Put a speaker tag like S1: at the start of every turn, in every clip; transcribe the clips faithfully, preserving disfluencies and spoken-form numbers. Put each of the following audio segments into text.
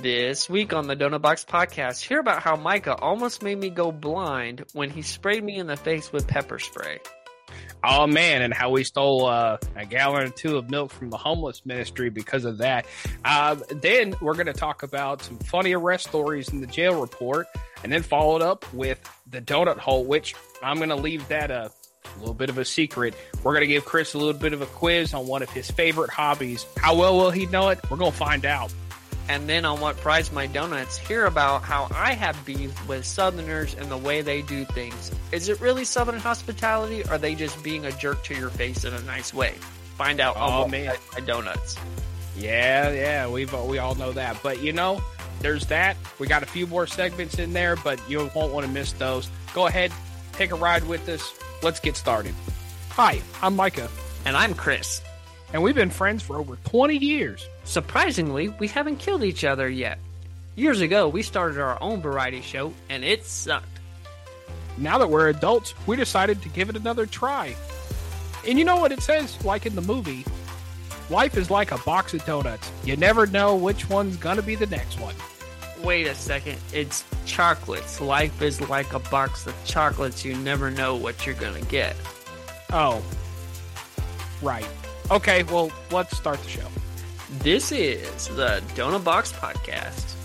S1: This week on the Donut Box Podcast, hear about how Micah almost made me go blind when he sprayed me in the face with pepper spray.
S2: Oh, man, and how we stole uh, a gallon or two of milk from the homeless ministry because of that. Uh, then we're going to talk about some funny arrest stories in the jail report, and then follow it up with the donut hole, which I'm going to leave that a little bit of a secret. We're going to give Chris a little bit of a quiz on one of his favorite hobbies. How well will he know it? We're going to find out.
S1: And then on What Fries My Donuts, hear about how I have beef with Southerners and the way they do things. Is it really Southern hospitality, or are they just being a jerk to your face in a nice way? Find out on
S2: Oh,
S1: What
S2: man.
S1: Fries My Donuts.
S2: Yeah, yeah, we've we all know that. But, you know, there's that. We got a few more segments in there, but you won't want to miss those. Go ahead, take a ride with us. Let's get started. Hi, I'm Micah,
S1: And I'm Chris.
S2: and we've been friends for over twenty years.
S1: Surprisingly, we haven't killed each other yet. Years ago, we started our own variety show, and it sucked.
S2: Now that we're adults, we decided to give it another try. And you know what it says, like in the movie? Life is like a box of donuts. You never know which one's gonna be the next one.
S1: Wait a second, it's chocolates. Life is like a box of chocolates. You never know what you're gonna get.
S2: Oh. Right. Okay, well, let's start the show.
S1: This is the Donut Box Podcast.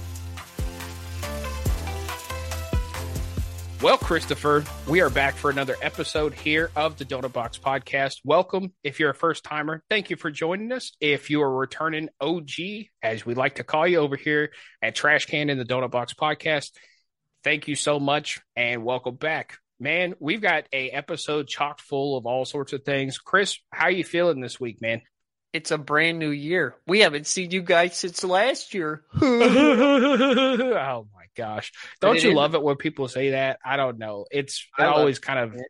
S2: Well, Christopher, we are back for another episode here of the Donut Box Podcast. Welcome. If you're a first timer, thank you for joining us. If you are a returning O G, as we like to call you over here at Trash Can in the Donut Box Podcast, thank you so much and welcome back. Man, we've got a episode chock full of all sorts of things. Chris, how you feeling this week, man?
S1: It's a brand new year. We haven't seen you guys since last year.
S2: Oh my gosh. Don't
S1: it
S2: you
S1: is-
S2: love it when people say that? I don't know. It's it
S1: I love
S2: always kind of,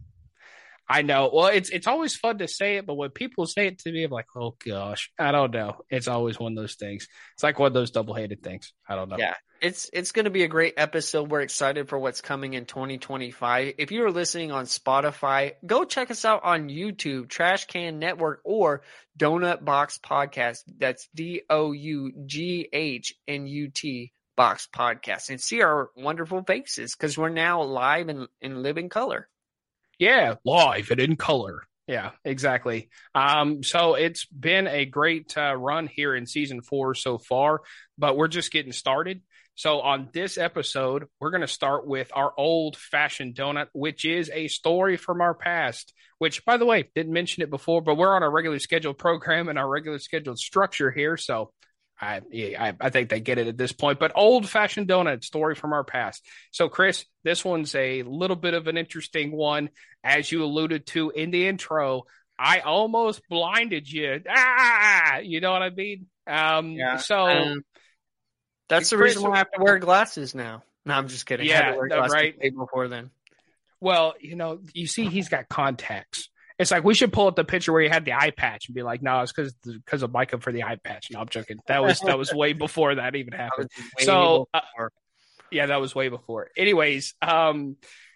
S2: I know. Well, it's it's always fun to say it, but when people say it to me, I'm like, oh gosh, I don't know. It's always one of those things. It's like one of those double-handed things. I don't know.
S1: Yeah, it's it's going to be a great episode. We're excited for what's coming in twenty twenty-five. If you are listening on Spotify, go check us out on YouTube, Trash Can Network, or Donut Box Podcast. That's D O U G H N U T Box Podcast, and see our wonderful faces because we're now live and in living color.
S2: Yeah, live and in color. Yeah, exactly. Um, so it's been a great uh, run here in season four so far, but we're just getting started. So on this episode, we're going to start with our old-fashioned donut, which is a story from our past, which, by the way, didn't mention it before, but we're on a regularly scheduled program and our regular scheduled structure here, so I, I I think they get it at this point, but old-fashioned donut story from our past. So, Chris, this one's a little bit of an interesting one. As you alluded to in the intro, I almost blinded you. Ah, you know what I mean? Um,
S1: Yeah,
S2: so
S1: um, That's the
S2: Chris-
S1: reason why I have to wear glasses now. No, I'm just kidding. I had
S2: Yeah,
S1: to wear
S2: no,
S1: glasses
S2: right.
S1: way before then.
S2: well, you know, you see, he's got contacts. It's like we should pull up the picture where he had the eye patch and be like, "No, it's because because of Micah for the eye patch." No, I'm joking. That was that was way before that even happened.
S1: That was way
S2: So, uh,
S1: before.
S2: Yeah, that was way before. Anyways, um,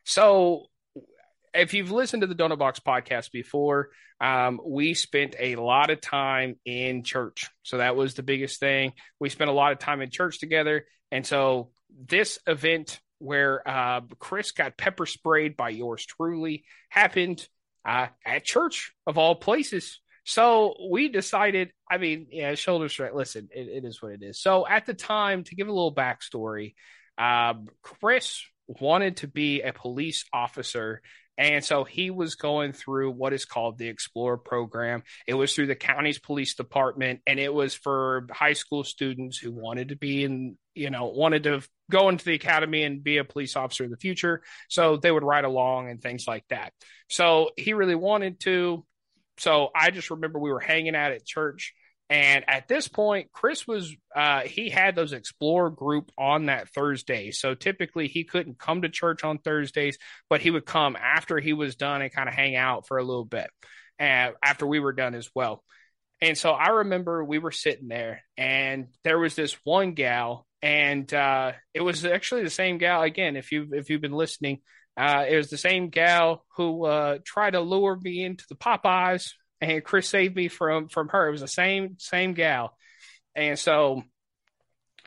S2: so if you've listened to the Donut Box Podcast before, um, we spent a lot of time in church. So that was the biggest thing. We spent a lot of time in church together. And so this event where uh, Chris got pepper sprayed by yours truly happened uh, at church of all places. So we decided, I mean, yeah, shoulder straight. Listen, it, it is what it is. So at the time, to give a little backstory, um, Chris wanted to be a police officer. And so he was going through what is called the Explorer program. It was through the county's police department, and it was for high school students who wanted to be in, you know, wanted to go into the academy and be a police officer in the future. So they would ride along and things like that. So he really wanted to. So I just remember we were hanging out at church. And at this point, Chris was, uh, he had those Explorer group on that Thursday. So typically he couldn't come to church on Thursdays, but he would come after he was done and kind of hang out for a little bit uh, after we were done as well. And so I remember we were sitting there and there was this one gal, and uh, it was actually the same gal. Again, if you if you've been listening, uh, it was the same gal who uh, tried to lure me into the Popeyes. And Chris saved me from from her. It was the same same gal. And so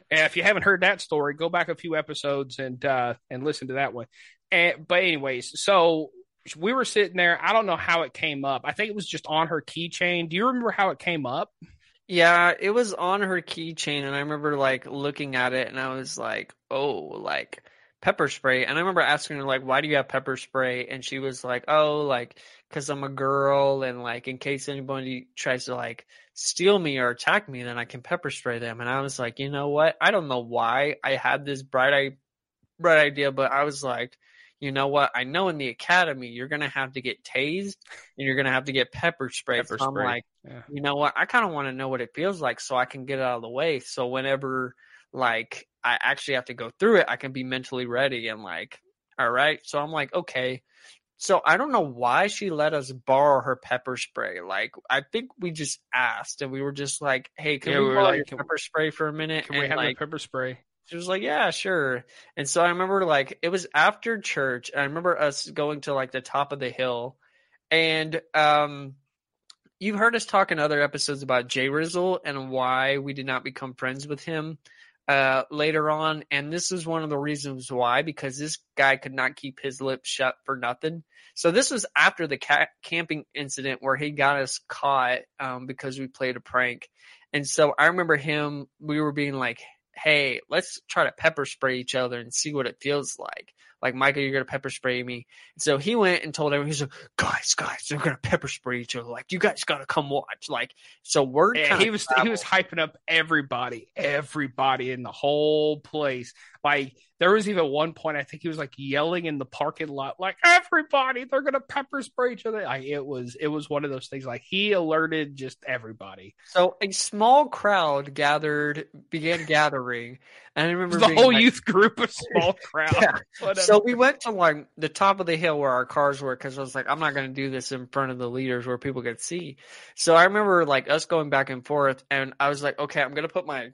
S2: And if you haven't heard that story, go back a few episodes and uh, and listen to that one. And but anyways, so we were sitting there. I don't know how it came up. I think it was just on her keychain. Do you remember how it came up?
S1: Yeah, it was on her keychain, and I remember like looking at it, and I was like, "Oh, like pepper spray." And I remember asking her like, "Why do you have pepper spray?" And she was like, "Oh, like because I'm a girl, and like in case anybody tries to like steal me or attack me, then I can pepper spray them." And I was like, "You know what? I don't know why I had this bright I bright idea, but I was like." You know what? I know in the academy you're gonna have to get tased and you're gonna have to get pepper sprayed.
S2: Pepper
S1: So I'm
S2: spray.
S1: like,
S2: Yeah.
S1: you know what? I kind of want to know what it feels like so I can get it out of the way. So whenever like I actually have to go through it, I can be mentally ready and like, all right. So I'm like, okay. So I don't know why she let us borrow her pepper spray. Like I think we just asked and we were just like, hey, can
S2: Yeah,
S1: we
S2: we were
S1: borrow
S2: like,
S1: your
S2: can,
S1: pepper spray for a minute?
S2: can we
S1: And
S2: have the
S1: like
S2: pepper spray?
S1: she was like, yeah, sure. And so I remember like it was after church. And I remember us going to like the top of the hill. And um you've heard us talk in other episodes about Jay Rizzle and why we did not become friends with him uh later on. And this is one of the reasons why, because this guy could not keep his lips shut for nothing. So this was after the ca- camping incident where he got us caught um because we played a prank. And so I remember him, we were being like, hey, let's try to pepper spray each other and see what it feels like. Like, Michael, you're going to pepper spray me. And so he went and told everyone, he's like, guys, guys, they're going to pepper spray each other. Like, you guys got to come watch. Like, so word
S2: Yeah,
S1: kind
S2: he
S1: of
S2: was
S1: traveled.
S2: he was hyping up everybody, everybody in the whole place. Like there was even one point I think he was like yelling in the parking lot, like everybody, they're gonna pepper spray each other. Like it was it was one of those things. Like he alerted just everybody.
S1: So a small crowd gathered, began gathering. And I remember
S2: The
S1: being
S2: whole
S1: like,
S2: youth group, a small crowd.
S1: yeah.
S2: Whatever.
S1: So we went to like the top of the hill where our cars were because I was like, I'm not going to do this in front of the leaders where people could see. So I remember like us going back and forth, and I was like, okay, I'm going to put my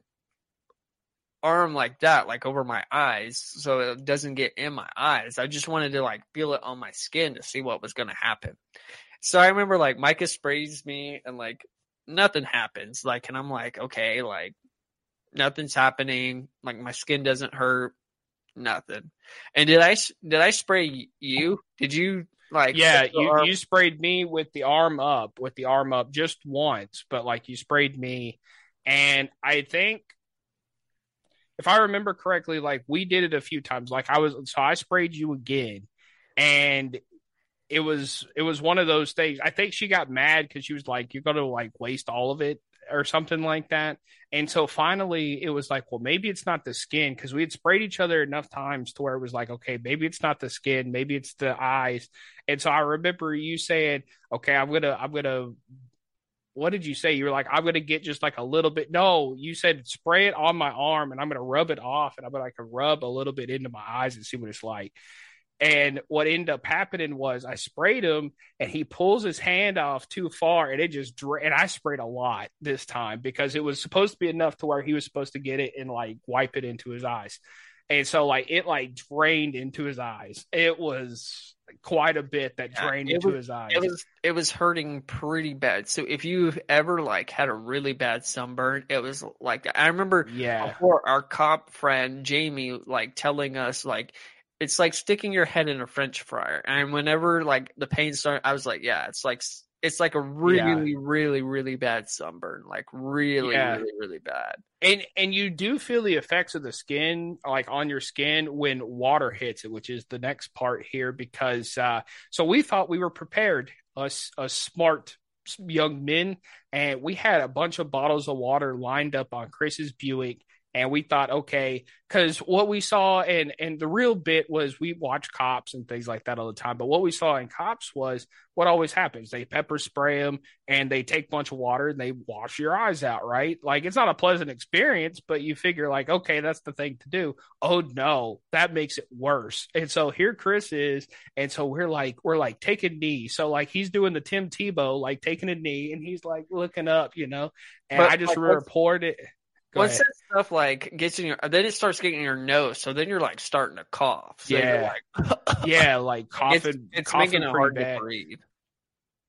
S1: arm like that, like over my eyes, so it doesn't get in my eyes. I just wanted to like feel it on my skin to see what was going to happen. So I remember like Micah sprays me, and like nothing happens. Like, and I'm like, okay, like nothing's happening. Like my skin doesn't hurt. Nothing. And did I did I spray you? Did you like?
S2: Yeah, you you sprayed me with the arm up, with the arm up just once, but like you sprayed me, and I think if I remember correctly, like we did it a few times. Like I was, so I sprayed you again, and it was it was one of those things. I think she got mad because she was like, "You're gonna like waste all of it." Or something like that. And so finally it was like, well, maybe it's not the skin, because we had sprayed each other enough times to where it was like, okay, maybe it's not the skin, maybe it's the eyes. And so I remember you saying, okay, I'm gonna I'm gonna what did you say? You were like, I'm gonna get just like a little bit. No, you said spray it on my arm and I'm gonna rub it off, and I'm gonna like rub a little bit into my eyes and see what it's like. And what ended up happening was I sprayed him, and he pulls his hand off too far, and it just dra- and I sprayed a lot this time because it was supposed to be enough to where he was supposed to get it and like wipe it into his eyes. And so like it like drained into his eyes. It was quite a bit that
S1: yeah,
S2: drained
S1: it
S2: into
S1: was,
S2: his eyes.
S1: It was it was hurting pretty bad. So if you've ever like had a really bad sunburn, it was like that. I remember
S2: yeah.
S1: before our cop friend Jamie like telling us like it's like sticking your head in a French fryer. And whenever like the pain started, I was like, yeah, it's like it's like a really, yeah. really, really bad sunburn, like really, yeah. really, really bad.
S2: And and you do feel the effects of the skin, like on your skin, when water hits it, which is the next part here. Because uh, so we thought we were prepared, us, us smart young men, and we had a bunch of bottles of water lined up on Chris's Buick. And we thought, okay, because what we saw, and and the real bit was we watch Cops and things like that all the time. But what we saw in Cops was what always happens. They pepper spray them, and they take a bunch of water, and they wash your eyes out, right? Like, it's not a pleasant experience, but you figure, like, okay, that's the thing to do. Oh, no, that makes it worse. And so here Chris is, and so we're like, we're like, take a knee. So, like, he's doing the Tim Tebow, like, taking a knee, and he's, like, looking up, you know? And but, I just like, reported it.
S1: Go Once ahead. That stuff like gets in your, then it starts getting in your nose, so then you're like starting to cough. So
S2: yeah, like, yeah, like coughing.
S1: It's, it's
S2: coughing
S1: making it hard
S2: bad.
S1: to breathe.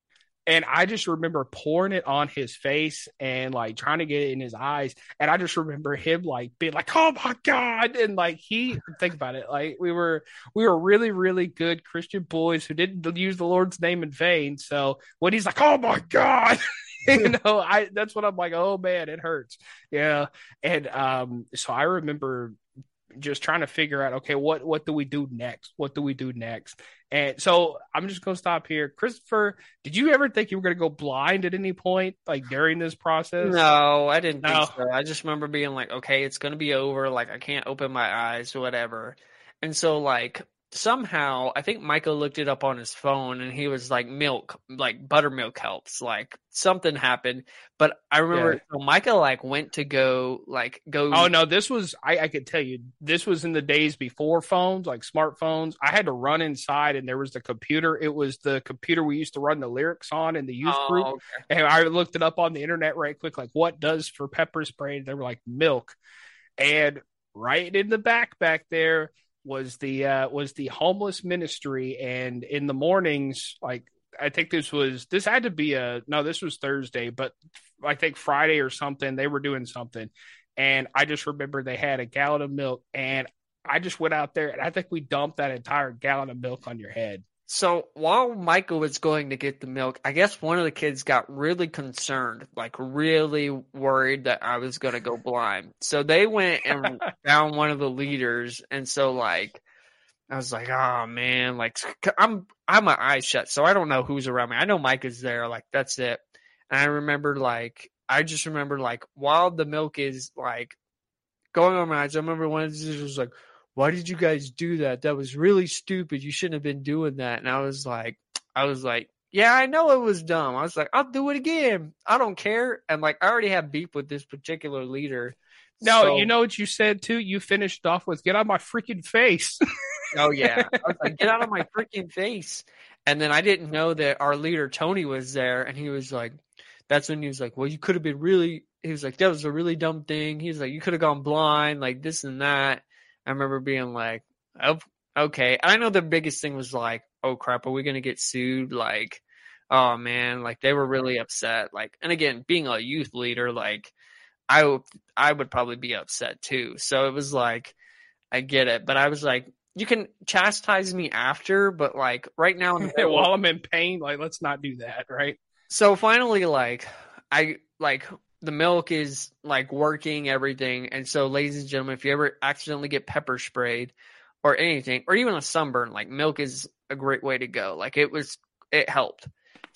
S2: And I just remember pouring it on his face and like trying to get it in his eyes. And I just remember him like being like, "Oh my God." And like he think about it, like we were we were really, really good Christian boys who didn't use the Lord's name in vain. So when he's like, "Oh my God," you know, I that's what I'm like, oh man, it hurts. Yeah. And um, so I remember just trying to figure out, okay, what what do we do next? What do we do next? And so I'm just gonna stop here. Christopher, did you ever think you were gonna go blind at any point, like during this process?
S1: No, I didn't
S2: No.
S1: think so. I just remember being like, okay, it's gonna be over. Like I can't open my eyes or whatever. And so like somehow I think Michael looked it up on his phone and he was like milk, like buttermilk helps. Like something happened. But I remember
S2: Yeah.
S1: so Michael like went to go like go
S2: Oh no, this was I, I could tell you this was in the days before phones, like smartphones. I had to run inside and there was the computer. It was the computer we used to run the lyrics on in the youth
S1: Oh,
S2: group.
S1: okay.
S2: And I looked it up on the internet right quick, like what does for pepper spray? They were like milk. And right in the back back there was the uh was the homeless ministry. And in the mornings, like I think this was this had to be a no, this was Thursday, but I think Friday or something, they were doing something. And I just remember they had a gallon of milk and I just went out there and I think we dumped that entire gallon of milk on your head.
S1: So while Michael was going to get the milk, I guess one of the kids got really concerned, like really worried that I was going to go blind. So they went and found one of the leaders. And so like, I was like, oh man, like I'm, I have my eyes shut. So I don't know who's around me. I know Mike is there. Like that's it. And I remember like, I just remember like while the milk is like going on my eyes, I remember one of the teachers was like, why did you guys do that? That was really stupid. You shouldn't have been doing that. And I was like, I was like, yeah, I know it was dumb. I was like, I'll do it again. I don't care. And like, I already have beef with this particular leader.
S2: No,
S1: So,
S2: you know what you said too? You finished off with get out of my freaking face.
S1: oh yeah. I was like, get out of my freaking face. And then I didn't know that our leader, Tony, was there. And he was like, that's when he was like, well, you could have been really, he was like, that was a really dumb thing. He was like, you could have gone blind, like this and that. I remember being like, oh, okay. I know the biggest thing was like, oh crap, are we going to get sued? Like, oh man, like they were really upset. Like, and again, being a youth leader, like I would, I would probably be upset too. So it was like, I get it. But I was like, you can chastise me after, but like right now in the middle,
S2: While I'm in pain, like let's not do that, right?
S1: so finally, like I like the milk is like working everything. And so, ladies and gentlemen, if you ever accidentally get pepper sprayed or anything, or even a sunburn, like milk is a great way to go. Like it was, it helped.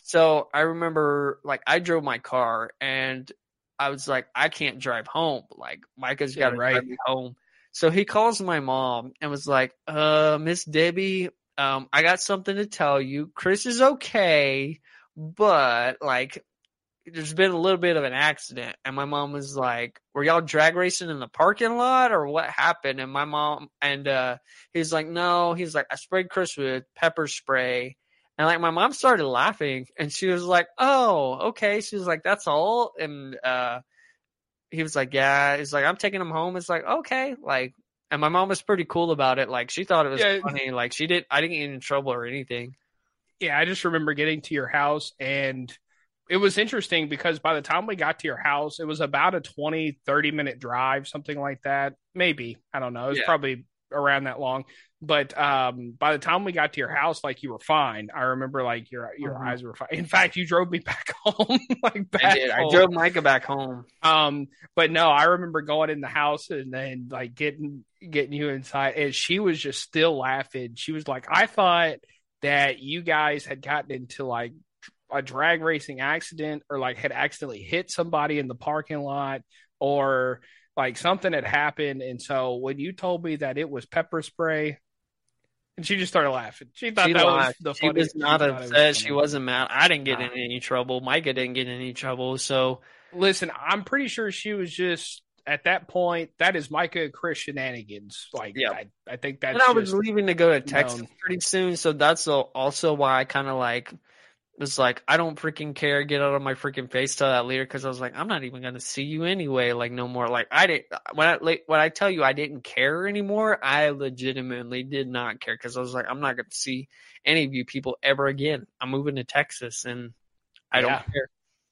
S1: So I remember like I drove my car and I was like, I can't drive home. Like Micah's got to
S2: Yeah, right.
S1: drive me home. So he calls my mom and was like, uh, Miss Debbie, um, I got something to tell you. Chris is okay, but like, there's been a little bit of an accident. And my mom was like, were y'all drag racing in the parking lot or what happened? And my mom, and uh, he's like, no, he's like, I sprayed Chris with pepper spray. And like, my mom started laughing and she was like, oh, okay. She was like, that's all. And uh, he was like, yeah. He's like, I'm taking him home. It's like, okay. Like, and my mom was pretty cool about it. Like, she thought it was
S2: Yeah.
S1: funny. Like, she did, I didn't get in trouble or anything.
S2: Yeah, I just remember getting to your house and it was interesting because by the time we got to your house, it was about a twenty, thirty minute drive, something like that. Maybe. I don't know. It was
S1: Yeah.
S2: probably around that long. But um, by the time we got to your house, like you were fine. I remember like your your
S1: Mhm.
S2: eyes were fine. In fact, you drove me back home. like back
S1: I did. I
S2: home.
S1: drove Micah back home.
S2: Um, but no, I remember going in the house and then like getting getting you inside, and she was just still laughing. She was like, I thought that you guys had gotten into like a drag racing accident or like had accidentally hit somebody in the parking lot or like something had happened. And so when you told me that it was pepper spray, and she just started laughing. She thought
S1: She
S2: that
S1: laughed.
S2: was the
S1: She
S2: funniest.
S1: was not
S2: she thought it was
S1: upset. She
S2: funny.
S1: wasn't mad. I didn't get
S2: Nah.
S1: in any trouble. Micah didn't get in any trouble. So
S2: Listen, I'm pretty sure she was just at that point. That is Micah and Chris shenanigans. Like,
S1: Yeah.
S2: I, I think that's.
S1: and I was
S2: just,
S1: leaving to go to Texas
S2: known.
S1: pretty soon. So that's al- also why I kind of like was like, I don't freaking care. Get out of my freaking face to that leader. Cause I was like, I'm not even going to see you anyway. Like no more. Like I didn't, when I, like, when I tell you I didn't care anymore, I legitimately did not care. Cause I was like, I'm not going to see any of you people ever again. I'm moving to Texas and I don't
S2: Yeah.
S1: care.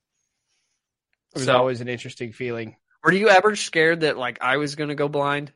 S2: It was
S1: So,
S2: always an interesting feeling.
S1: were you ever scared that like I was gonna go blind?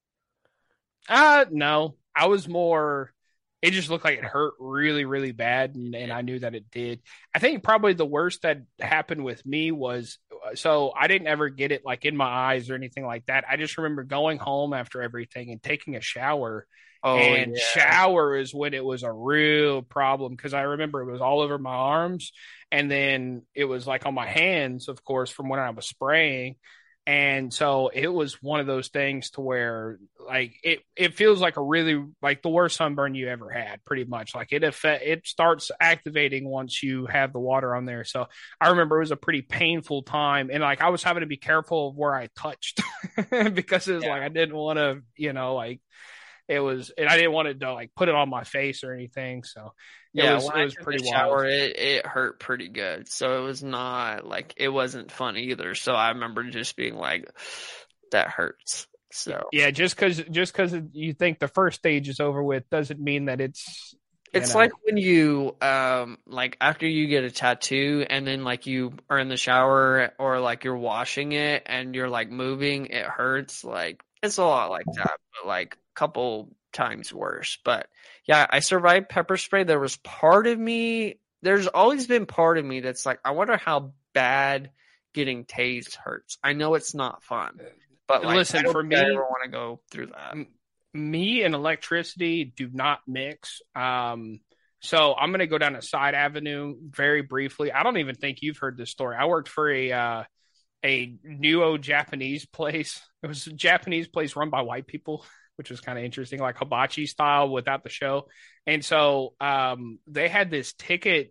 S2: Uh, no, I was more, it just looked like it hurt really, really bad. And, and I knew that it did. I think probably the worst that happened with me was, so I didn't ever get it like in my eyes or anything like that. I just remember going home after everything and taking a shower.
S1: Oh,
S2: and
S1: yeah.
S2: shower is when it was a real problem because I remember it was all over my arms. And then it was like on my hands, of course, from when I was spraying. And so it was one of those things to where like it, it feels like a really like the worst sunburn you ever had, pretty much. Like it affect, it starts activating once you have the water on there. So I remember it was a pretty painful time, and like I was having to be careful of where I touched because it was yeah. like I didn't want to, you know, like it was, and I didn't want to, to like put it on my face or anything. So it
S1: yeah,
S2: was,
S1: when
S2: it was
S1: I took
S2: pretty
S1: the shower,
S2: wild.
S1: it, it hurt pretty good. So it was not like, it wasn't fun either. So I remember just being like, that hurts. So
S2: yeah, just because just because you think the first stage is over with doesn't mean that it's.
S1: It's
S2: know.
S1: like when you um like after you get a tattoo and then like you are in the shower or like you're washing it and you're like moving, it hurts. Like it's a lot like that, but like a couple times worse. But yeah, I survived pepper spray. There was part of me, there's always been part of me that's like, I wonder how bad getting tased hurts. I know it's not fun, but like,
S2: listen,
S1: I don't
S2: for
S1: think
S2: me,
S1: I ever want to go through that.
S2: Me and electricity do not mix. Um, so I'm going to go down a side avenue very briefly. I don't even think you've heard this story. I worked for a uh, a neo Japanese place. It was a Japanese place run by white people, which was kind of interesting, like hibachi style without the show. And so um, they had this ticket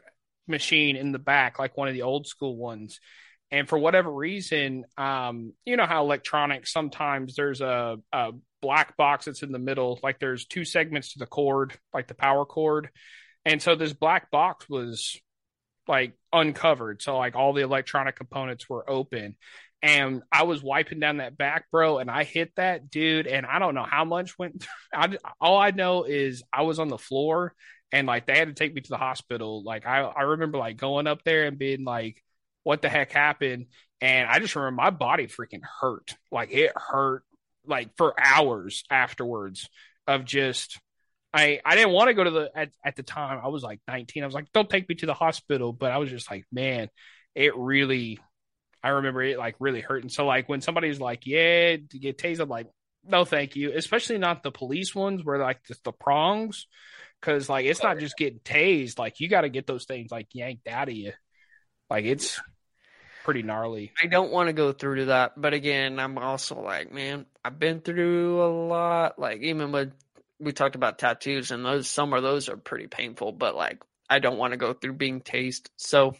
S2: machine in the back, like one of the old school ones. And for whatever reason, um, you know how electronics, sometimes there's a, a black box that's in the middle, like there's two segments to the cord, like the power cord. And so this black box was like uncovered. So like all the electronic components were open. And I was wiping down that back, bro, and I hit that dude. And I don't know how much went. I, all I know is I was on the floor and like they had to take me to the hospital. Like I, I remember like going up there and being like, what the heck happened? And I just remember my body freaking hurt. Like it hurt like for hours afterwards of just, I, I didn't want to go to the, at, at the time I was like nineteen. I was like, don't take me to the hospital. But I was just like, man, it really, I remember it like really hurting. So like when somebody's like, yeah, to get tased, I'm like, no, thank you. Especially not the police ones where like just the prongs. Cause like, it's not just getting tased. Like you got to get those things like yanked out of you. Like it's pretty gnarly.
S1: I don't want to go through to that, but again, I'm also like, man, I've been through a lot. Like even when we talked about tattoos, and those some of those are pretty painful, but like I don't want to go through being tased. So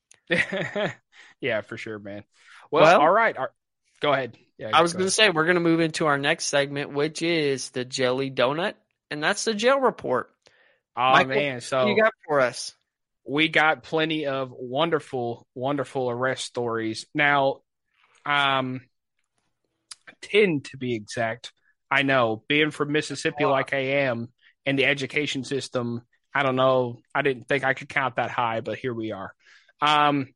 S2: yeah, for sure, man. Well,
S1: well
S2: all right. Our, go ahead. Yeah,
S1: I was
S2: go
S1: going to say we're going to move into our next segment, which is the jelly donut, and that's the jail report.
S2: Oh
S1: Michael,
S2: man, so
S1: what do you got for us?
S2: We got plenty of wonderful, wonderful arrest stories. Now, um, ten to be exact. I know, being from Mississippi like I am, and the education system, I don't know. I didn't think I could count that high, but here we are. Um,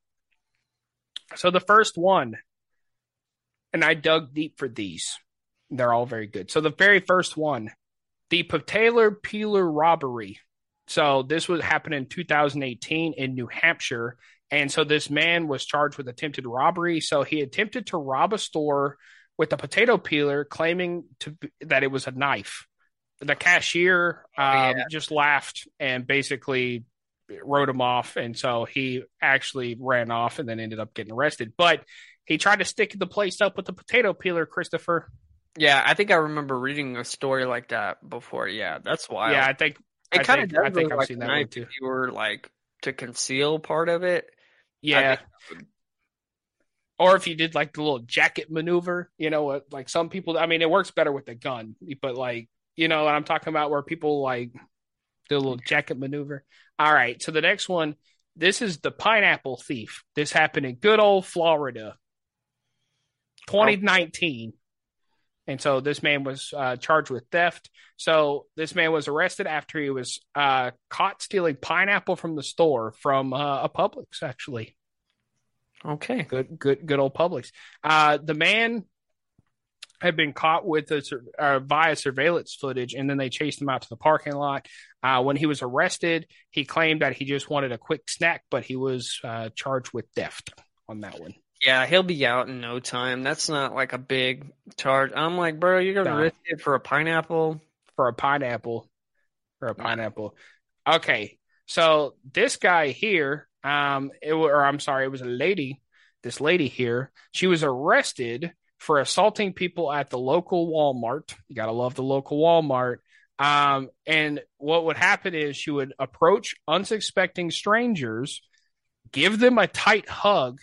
S2: so the first one, and I dug deep for these. They're all very good. So the very first one, the Pataler Peeler robbery. So this was happened in two thousand eighteen in New Hampshire. And so this man was charged with attempted robbery. So he attempted to rob a store with a potato peeler, claiming to that it was a knife. The cashier um, oh, yeah. just laughed and basically wrote him off. And so he actually ran off and then ended up getting arrested. But he tried to stick the place up with the potato peeler, Christopher.
S1: Yeah, I think I remember reading a story like that before. Yeah, that's wild.
S2: Yeah, I think
S1: it kind of does
S2: I think
S1: look
S2: I've
S1: like
S2: seen
S1: a
S2: that
S1: knife
S2: one too.
S1: if you were like to conceal part of it.
S2: Yeah. Or if you did like the little jacket maneuver, you know, like some people, I mean, it works better with the gun, but like, you know what I'm talking about, where people like do a little jacket maneuver. All right. So the next one, this is the pineapple thief. This happened in good old Florida, twenty nineteen. And so this man was uh, charged with theft. So this man was arrested after he was uh, caught stealing pineapple from the store from uh, a Publix, actually.
S1: Okay.
S2: Good, good, good old Publix. Uh, the man had been caught with a, uh, via surveillance footage, and then they chased him out to the parking lot. Uh, when he was arrested, he claimed that he just wanted a quick snack, but he was uh, charged with theft on that one.
S1: Yeah, he'll be out in no time. That's not like a big charge. I'm like, bro, you're gonna
S2: No.
S1: risk it for a pineapple?
S2: For a pineapple. For a pineapple. Okay, so this guy here, um, it, or I'm sorry, it was a lady. This lady here, she was arrested for assaulting people at the local Walmart. You gotta love the local Walmart. Um, and what would happen is she would approach unsuspecting strangers, give them a tight hug,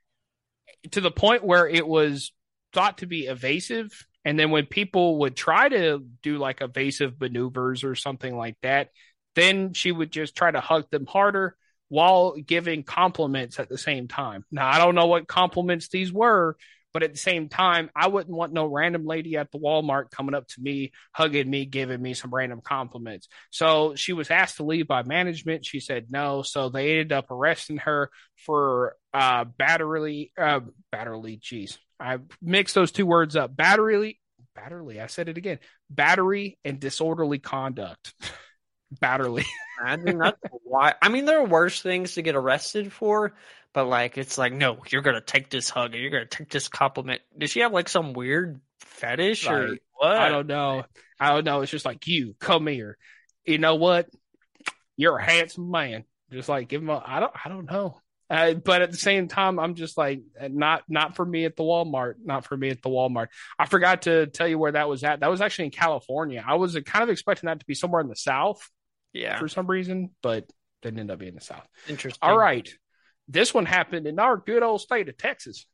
S2: to the point where it was thought to be evasive. And then when people would try to do like evasive maneuvers or something like that, then she would just try to hug them harder while giving compliments at the same time. Now, I don't know what compliments these were, but at the same time, I wouldn't want no random lady at the Walmart coming up to me, hugging me, giving me some random compliments. So she was asked to leave by management. She said no. So they ended up arresting her for uh, battery, uh, battery, geez. I mixed those two words up. Battery, battery, I said it again. Battery and disorderly conduct. Battery.
S1: Imagine that's why. I mean, there are worse things to get arrested for, but like, it's like, no, you're gonna take this hug, or you're gonna take this compliment. Does she have like some weird fetish or
S2: Right.
S1: what?
S2: I don't know. I don't know. It's just like, you come here. You know what? You're a handsome man. Just like give him a. I don't. I don't know. Uh, but at the same time, I'm just like, not not for me at the Walmart. Not for me at the Walmart. I forgot to tell you where that was at. That was actually in California. I was kind of expecting that to be somewhere in the South.
S1: Yeah.
S2: For some reason, but didn't end up being the South.
S1: Interesting.
S2: All right. This one happened in our good old state of Texas.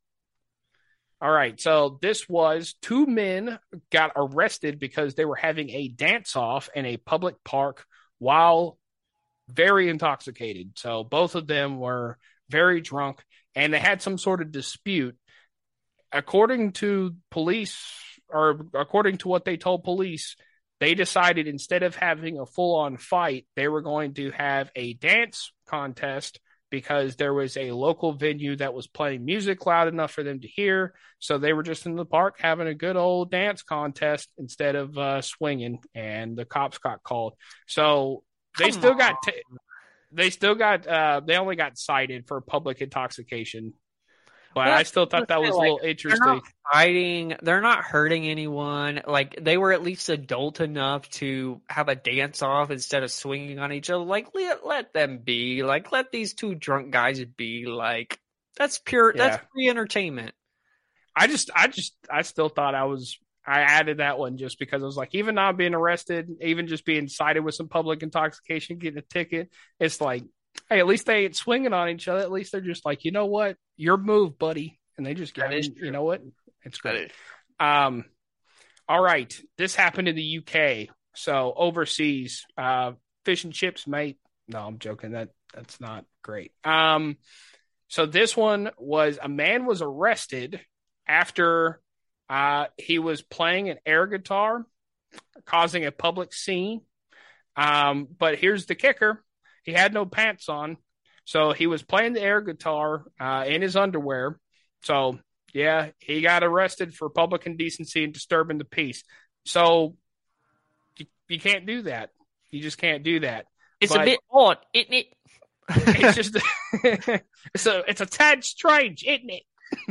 S2: All right. So this was two men got arrested because they were having a dance off in a public park while very intoxicated. So both of them were very drunk and they had some sort of dispute. According to police, or according to what they told police, they decided instead of having a full-on fight, they were going to have a dance contest because there was a local venue that was playing music loud enough for them to hear. So they were just in the park having a good old dance contest instead of uh, swinging, and the cops got called. So they
S1: Come
S2: still
S1: on.
S2: got t- they still got uh, they only got cited for public intoxication. But
S1: Well,
S2: I still thought that was
S1: like,
S2: a little
S1: They're
S2: interesting.
S1: not fighting. They're not hurting anyone. Like, they were at least adult enough to have a dance off instead of swinging on each other. Like, let, let them be. Like, let these two drunk guys be. Like, that's pure.
S2: Yeah.
S1: That's free entertainment.
S2: I just, I just, I still thought I was, I added that one just because I was like, even not being arrested, even just being cited with some public intoxication, getting a ticket, it's like, hey, at least they ain't swinging on each other. At least they're just like, you know what, your move, buddy, and they just get,
S1: That is
S2: you
S1: true.
S2: know what, it's
S1: That
S2: great.
S1: is-
S2: Um, all right, this happened in the U K, so overseas, uh, fish and chips, mate. No, I'm joking. That that's not great. Um, so this one was a man was arrested after uh, he was playing an air guitar, causing a public scene. Um, but here's the kicker. He had no pants on. So he was playing the air guitar uh, in his underwear. So, yeah, he got arrested for public indecency and disturbing the peace. So you, you can't do that. You just can't do that.
S1: It's
S2: But-
S1: a bit odd, isn't it?
S2: It's just it's a it's a tad strange, isn't it?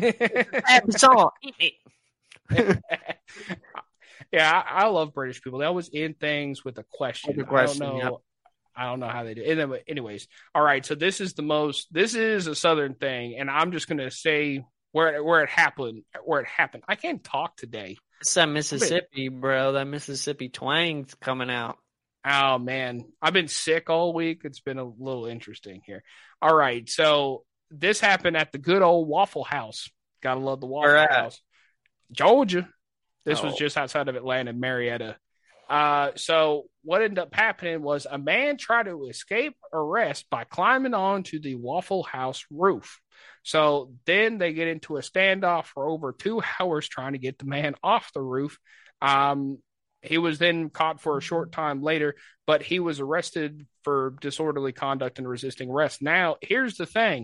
S1: It's all, isn't it?
S2: Yeah, I, I love British people. They always end things with a question.
S1: With a question,
S2: I don't know.
S1: yep.
S2: I don't know how they do. Anyway, anyways, all right. So this is the most. This is a Southern thing, and I'm just gonna say where where it happened. Where it happened. I can't talk today.
S1: It's that Mississippi, bro. That Mississippi twang's coming out.
S2: Oh man, I've been sick all week. It's been a little interesting here. All right, so this happened at the good old Waffle House. Gotta love the Waffle
S1: Where at?
S2: House, Georgia. This was
S1: Oh.
S2: just outside of Atlanta, Marietta. Uh, so what ended up happening was a man tried to escape arrest by climbing onto the Waffle House roof. So then they get into a standoff for over two hours trying to get the man off the roof. Um, he was then caught for a short time later, but he was arrested for disorderly conduct and resisting arrest. Now, here's the thing.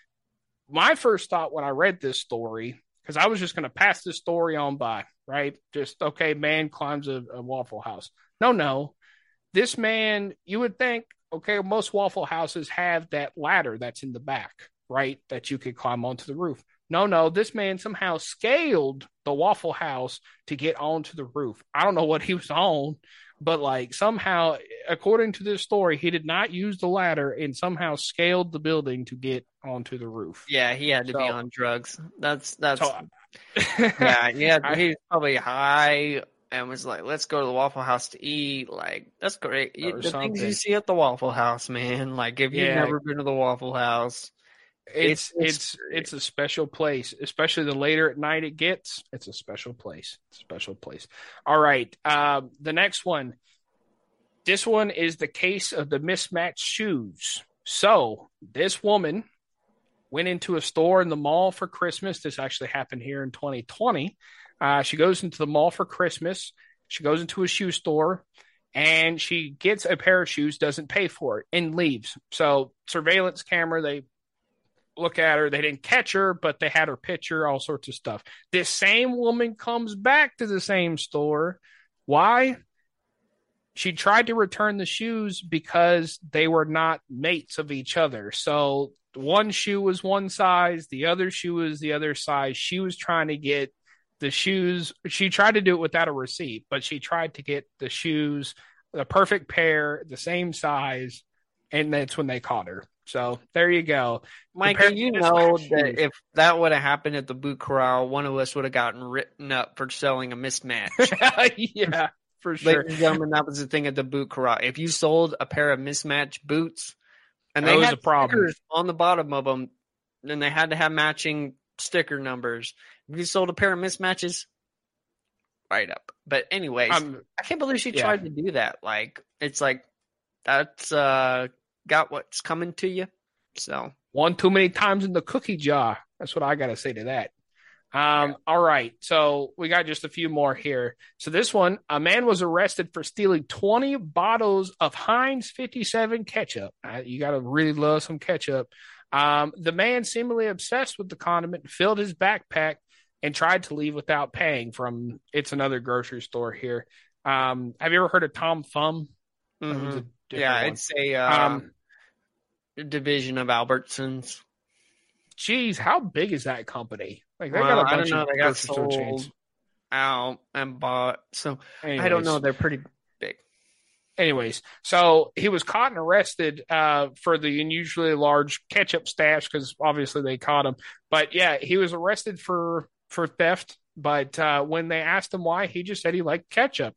S2: My first thought when I read this story, because I was just going to pass this story on by, right? Just, okay, man climbs a, a Waffle House. No, no. This man, you would think, okay, most Waffle Houses have that ladder that's in the back, right? That you could climb onto the roof. No, no, this man somehow scaled the Waffle House to get onto the roof. I don't know what he was on, but like somehow, according to this story, he did not use the ladder and somehow scaled the building to get onto the roof.
S1: Yeah, he had to
S2: so,
S1: be on drugs. That's that's
S2: so,
S1: yeah, yeah.
S2: I,
S1: he was probably high and was like, "Let's go to the Waffle House to eat." Like that's great. You, the
S2: something.
S1: things you see at the Waffle House, man. Like if you've
S2: yeah.
S1: never been to the Waffle House.
S2: It's it's it's, it's a special place, especially the later at night it gets. It's a special place. Special place. All right. Um, the next one. This one is the case of the mismatched shoes. So this woman went into a store in the mall for Christmas. This actually happened here in twenty twenty. Uh, she goes into the mall for Christmas. She goes into a shoe store and she gets a pair of shoes, doesn't pay for it, and leaves. So surveillance camera, they look at her. They didn't catch her, but they had her picture, all sorts of stuff. This same woman comes back to the same store. Why? She tried to return the shoes because they were not mates of each other. So one shoe was one size, the other shoe was the other size. She was trying to get the shoes. She tried to do it without a receipt, but she tried to get the shoes, the perfect pair, the same size, and that's when they caught her. So there you go.
S1: Mike, you know that if that would have happened at the boot corral, one of us would have gotten written up for selling a mismatch.
S2: Yeah, for sure.
S1: Ladies and gentlemen, that was the thing at the boot corral. If you sold a pair of mismatched boots, and
S2: that
S1: they
S2: was
S1: had
S2: a problem
S1: stickers on the bottom of them, then they had to have matching sticker numbers. If you sold a pair of mismatches, right up. But anyways, um, I can't believe she yeah. tried to do that. Like, it's like, that's uh, got what's coming to you. So
S2: one too many times in the cookie jar. That's what I got to say to that. Um, yeah. All right. So we got just a few more here. So this one, a man was arrested for stealing twenty bottles of Heinz fifty-seven ketchup. Uh, you got to really love some ketchup. Um, the man, seemingly obsessed with the condiment, filled his backpack and tried to leave without paying from It's Another grocery store here. Um, have you ever heard of Tom Thumb?
S1: Mm-hmm. Yeah, one. It's a uh, um, division of Albertsons.
S2: Geez, how big is that company? Like they
S1: well,
S2: got a bunch
S1: I don't know.
S2: Of
S1: they got sold chains. out and bought. So Anyways. I don't know. They're pretty big.
S2: Anyways, so he was caught and arrested uh, for the unusually large ketchup stash because obviously they caught him. But yeah, he was arrested for for theft. But uh, when they asked him why, he just said he liked ketchup.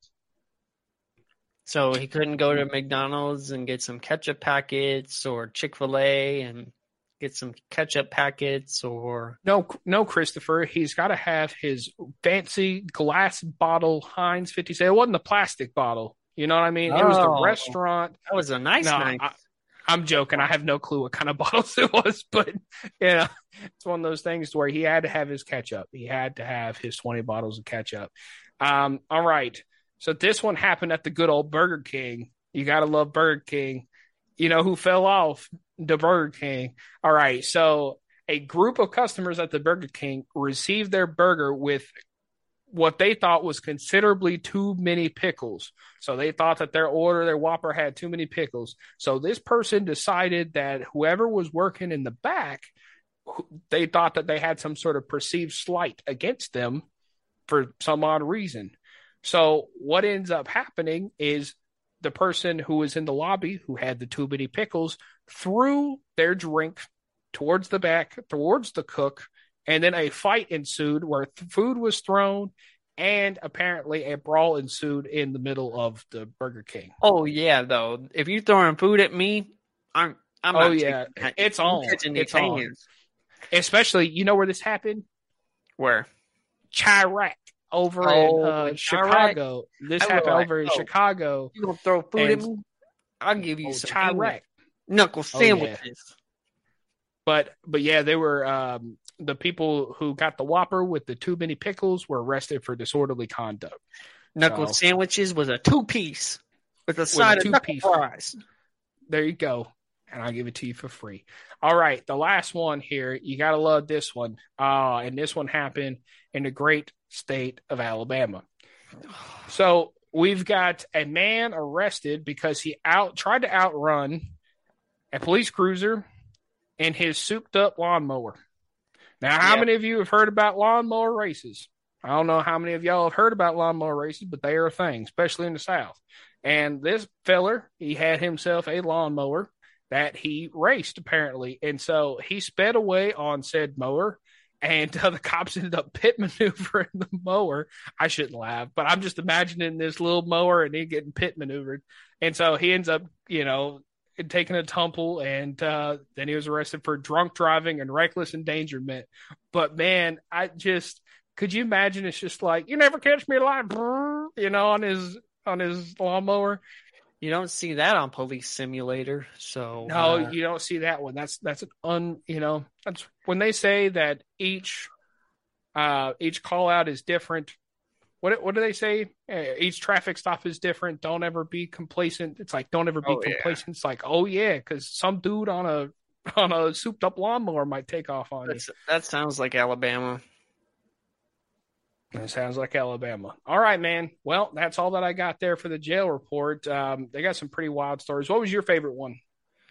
S1: So he couldn't go to McDonald's and get some ketchup packets or Chick-fil-A and get some ketchup packets or
S2: no, no, Christopher. He's got to have his fancy glass bottle Heinz fifty-seven. It wasn't the plastic bottle. You know what I mean?
S1: Oh,
S2: it was the restaurant.
S1: That was a nice
S2: no,
S1: night.
S2: I, I'm joking. I have no clue what kind of bottles it was, but yeah, it's one of those things where he had to have his ketchup. He had to have his twenty bottles of ketchup. Um, all right. So this one happened at the good old Burger King. You got to love Burger King. You know who fell off? The Burger King. All right. So a group of customers at the Burger King received their burger with what they thought was considerably too many pickles. So they thought that their order, their Whopper had too many pickles. So this person decided that whoever was working in the back, they thought that they had some sort of perceived slight against them for some odd reason. So what ends up happening is the person who was in the lobby who had the too many pickles threw their drink towards the back, towards the cook, and then a fight ensued where food was thrown and apparently a brawl ensued in the middle of the Burger King.
S1: Oh, yeah, though. If you're throwing food at me, I'm I'm
S2: Oh,
S1: not
S2: yeah.
S1: taking,
S2: it's on. It's on. Especially, you know where this happened?
S1: Where?
S2: Chirac. over
S1: Oh,
S2: in uh,
S1: all
S2: Chicago.
S1: right.
S2: This
S1: I
S2: happened
S1: will,
S2: over in
S1: oh,
S2: Chicago.
S1: you gonna throw food
S2: And
S1: at me? I'll give you
S2: oh,
S1: some
S2: Chirac.
S1: knuckle
S2: Oh yeah.
S1: sandwiches.
S2: But but yeah, they were um, the people who got the Whopper with the too many pickles were arrested for disorderly conduct.
S1: Knuckle
S2: So,
S1: sandwiches was a two piece with a
S2: with
S1: side
S2: a
S1: of
S2: two
S1: knuckle
S2: piece.
S1: fries.
S2: There you go. And I'll give it to you for free. All right, the last one here. You gotta love this one. Uh, and this one happened in the great state of Alabama. So we've got a man arrested because he out tried to outrun a police cruiser in his souped up lawnmower. Now, how
S1: Yeah.
S2: many of you have heard about lawnmower races? I don't know how many of y'all have heard about lawnmower races, but they are a thing, especially in the South. And this feller, he had himself a lawnmower that he raced, apparently. And so he sped away on said mower, and uh, the cops ended up pit maneuvering the mower. I shouldn't laugh, but I'm just imagining this little mower and he getting pit maneuvered. And so he ends up, you know, taking a tumble, and uh, then he was arrested for drunk driving and reckless endangerment. But man, I just could you imagine? It's just like you never catch me alive, you know, on his on his lawnmower.
S1: You don't see that on Police Simulator, so
S2: No,
S1: uh,
S2: you don't see that one. That's that's an un you know that's when they say that each uh each call out is different. What what do they say? Uh, each traffic stop is different. Don't ever be complacent. It's like don't ever be
S1: Oh, yeah.
S2: complacent. It's like oh yeah, because some dude on a on a souped up lawnmower might take off on
S1: that's,
S2: you.
S1: that sounds like Alabama.
S2: It sounds like Alabama. All right, man. Well, that's all that I got there for the jail report. Um, they got some pretty wild stories. What was your favorite one?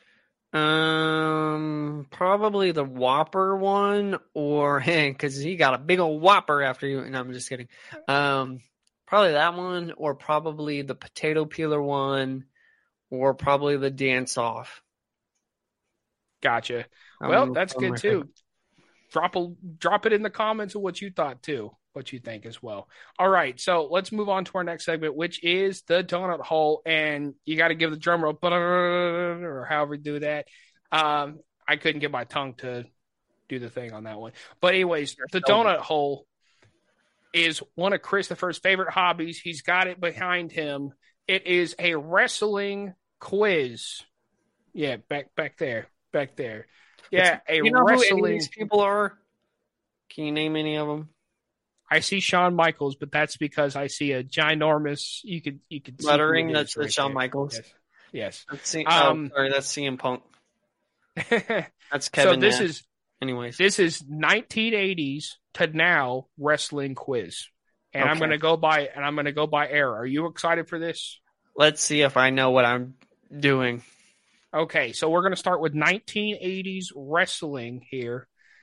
S1: Um, probably the Whopper one, or because he got a big old Whopper after you. No, I'm just kidding. Um, probably that one, or probably the potato peeler one, or probably the dance off.
S2: Gotcha.
S1: That
S2: Well,
S1: one
S2: that's
S1: was
S2: good
S1: my
S2: too.
S1: favorite.
S2: Drop a drop it in the comments of what you thought too, what you think as well. All right, so let's move on to our next segment, which is the donut hole, and you got to give the drum roll or however you do that. Um, I couldn't get my tongue to do the thing on that one, but anyways, the donut hole is one of Christopher's favorite hobbies. He's got it behind him. It is a wrestling quiz. Yeah, back back there, back there. Yeah, a
S1: you know
S2: wrestling.
S1: Who any of these people are? Can you name any of them?
S2: I see Shawn Michaels, but that's because I see a ginormous. You could you could
S1: Lettering. That's
S2: right
S1: the Shawn
S2: there.
S1: Michaels.
S2: Yes. Yes.
S1: That's C-
S2: Um,
S1: oh, sorry, that's C M Punk. That's Kevin.
S2: So this
S1: Nash.
S2: is
S1: anyways.
S2: This is nineteen eighties to now wrestling quiz, and
S1: Okay.
S2: I'm going to go by and I'm going to go by era. Are you excited for this?
S1: Let's see if I know what I'm doing.
S2: Okay, so we're going to start with nineteen eighties wrestling here.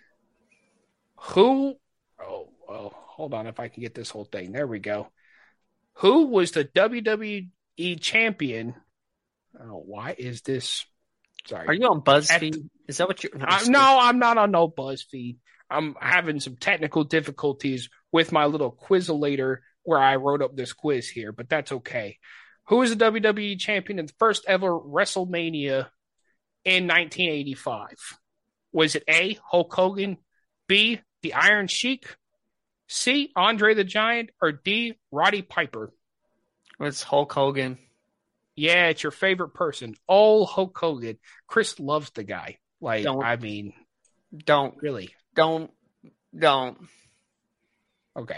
S2: Who? Oh, oh, hold on. If I can get this whole thing, there we go. Who was the W W E champion? Oh, why is this? Sorry.
S1: Are you on BuzzFeed? At, Is that what you? No,
S2: I'm, no, I'm not on no BuzzFeed. I'm having some technical difficulties with my little Quizolator where I wrote up this quiz here, but that's okay. Who was the W W E champion in the first ever WrestleMania in nineteen eighty-five? Was it A, Hulk Hogan, B, The Iron Sheik, C, Andre the Giant, or D, Roddy Piper?
S1: It's Hulk Hogan.
S2: Yeah, it's your favorite person. All Hulk Hogan. Chris loves the guy. Like,
S1: don't,
S2: I mean,
S1: don't
S2: really.
S1: Don't, don't.
S2: Okay.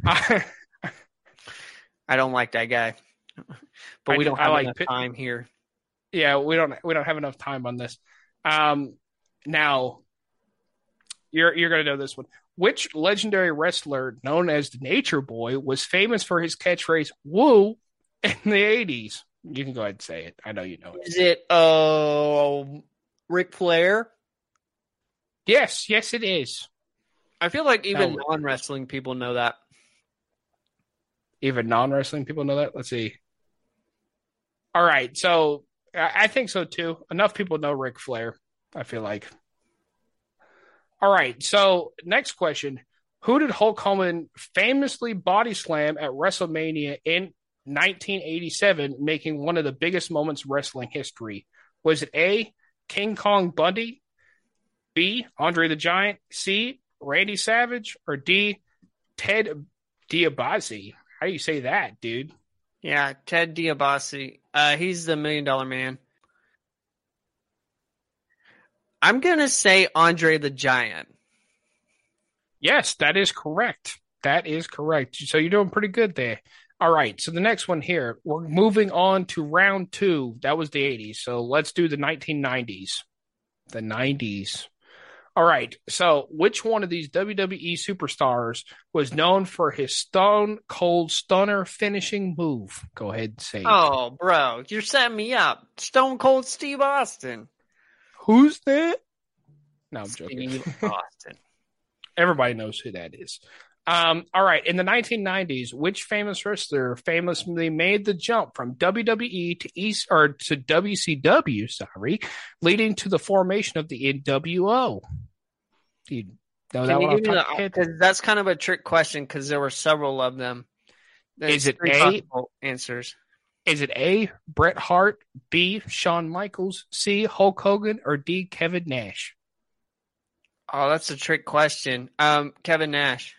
S1: I don't like that guy. But
S2: I
S1: we
S2: do,
S1: don't have
S2: like
S1: enough
S2: Pit-
S1: time here.
S2: Yeah, we don't we don't have enough time on this. Um, now you're you're gonna know this one. Which legendary wrestler known as the Nature Boy was famous for his catchphrase "Woo" in the eighties? You can go ahead and say it. I know you know it.
S1: Is it uh Ric Flair?
S2: Yes, yes, it is.
S1: I feel like even
S2: No.
S1: non-wrestling people know that.
S2: Even non-wrestling people know that. Let's see. All right, so I think so too. Enough people know Ric Flair, I feel like. All right, so next question. Who did Hulk Hogan famously body slam at WrestleMania in nineteen eighty-seven, making one of the biggest moments in wrestling history? Was it A, King Kong Bundy, B, Andre the Giant, C, Randy Savage, or D, Ted DiBiase. How do you say that, dude?
S1: Yeah, Ted DiBiase. Uh, he's the Million Dollar Man. I'm going to say Andre the Giant.
S2: Yes, that is correct. That is correct. So you're doing pretty good there. All right. So the next one here, we're moving on to round two. That was the eighties. So let's do the nineteen nineties. The nineties. All right. So which one of these W W E superstars was known for his stone cold stunner finishing move? Go ahead and say it.
S1: Oh, bro, you're setting me up. Stone Cold Steve Austin.
S2: Who's that? No, I'm
S1: Steve
S2: joking.
S1: Austin.
S2: Everybody knows who that is. Um, all right. In the nineteen nineties, which famous wrestler famously made the jump from W W E to East or to W C W, sorry, leading to the formation of the N W O? Do you know that
S1: Can you
S2: one off
S1: give
S2: the
S1: me
S2: top
S1: the,
S2: of your head?
S1: 'cause that's kind of a trick question because there were several of them. There's
S2: Is it
S1: three
S2: A?
S1: possible answers?
S2: Is it A, Bret Hart, B, Shawn Michaels, C, Hulk Hogan, or D, Kevin Nash?
S1: Oh, that's a trick question. Um, Kevin Nash.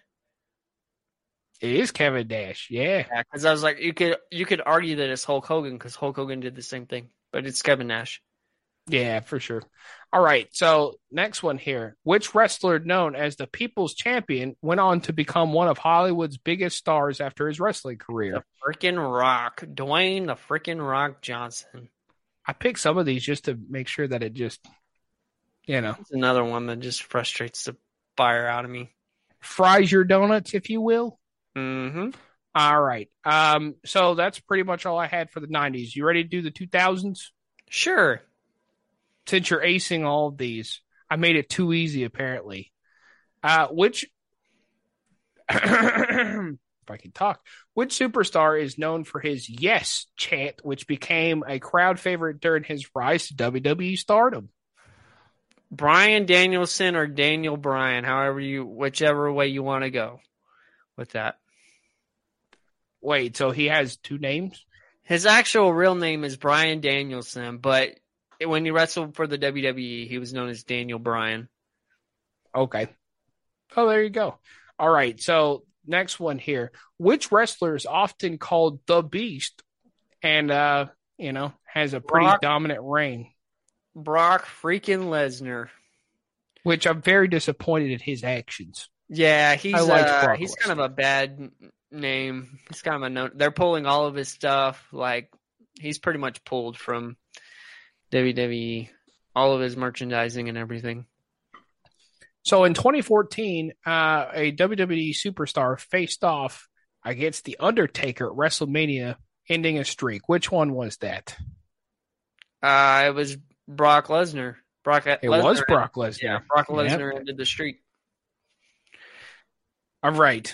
S2: It is Kevin Nash. Yeah.
S1: Yeah, because I was like, you could you could argue that it's Hulk Hogan because Hulk Hogan did the same thing, but it's Kevin Nash.
S2: Yeah, for sure. All right. So next one here. Which wrestler known as the People's Champion went on to become one of Hollywood's biggest stars after his wrestling career?
S1: The freaking Rock, Dwayne the freaking Rock Johnson.
S2: I picked some of these just to make sure that it just, you know,
S1: It's another one that just frustrates the fire out of me.
S2: fries your donuts, if you will.
S1: Mm-hmm.
S2: All right. Um. So that's pretty much all I had for the nineties. You ready to do the two thousands?
S1: Sure.
S2: Since you're acing all of these, I made it too easy, apparently. Uh, which, if I can talk, which superstar is known for his yes chant, which became a crowd favorite during his rise to W W E stardom?
S1: Brian Danielson or Daniel Bryan, however you, whichever way you want to go with that.
S2: Wait, so he has two names?
S1: His actual real name is Brian Danielson, but when he wrestled for the W W E, he was known as Daniel Bryan.
S2: Okay. Oh, there you go. All right. So next one here. Which wrestler is often called the Beast and, uh, you know, has a pretty
S1: Brock,
S2: dominant reign?
S1: Brock freaking Lesnar.
S2: Which I'm very disappointed in his actions.
S1: Yeah, he's
S2: I like
S1: uh,
S2: Brock
S1: he's
S2: Lesnar.
S1: kind of a bad name. He's kind of a no. They're pulling all of his stuff. Like he's pretty much pulled from W W E, all of his merchandising and everything.
S2: So in twenty fourteen, uh, a W W E superstar faced off against The Undertaker at WrestleMania, ending a streak. Which one was that?
S1: Uh, it was Brock Lesnar. Brock.
S2: It
S1: Lesnar
S2: was Brock Lesnar.
S1: Yeah, Brock
S2: Yep.
S1: Lesnar ended the streak.
S2: All right.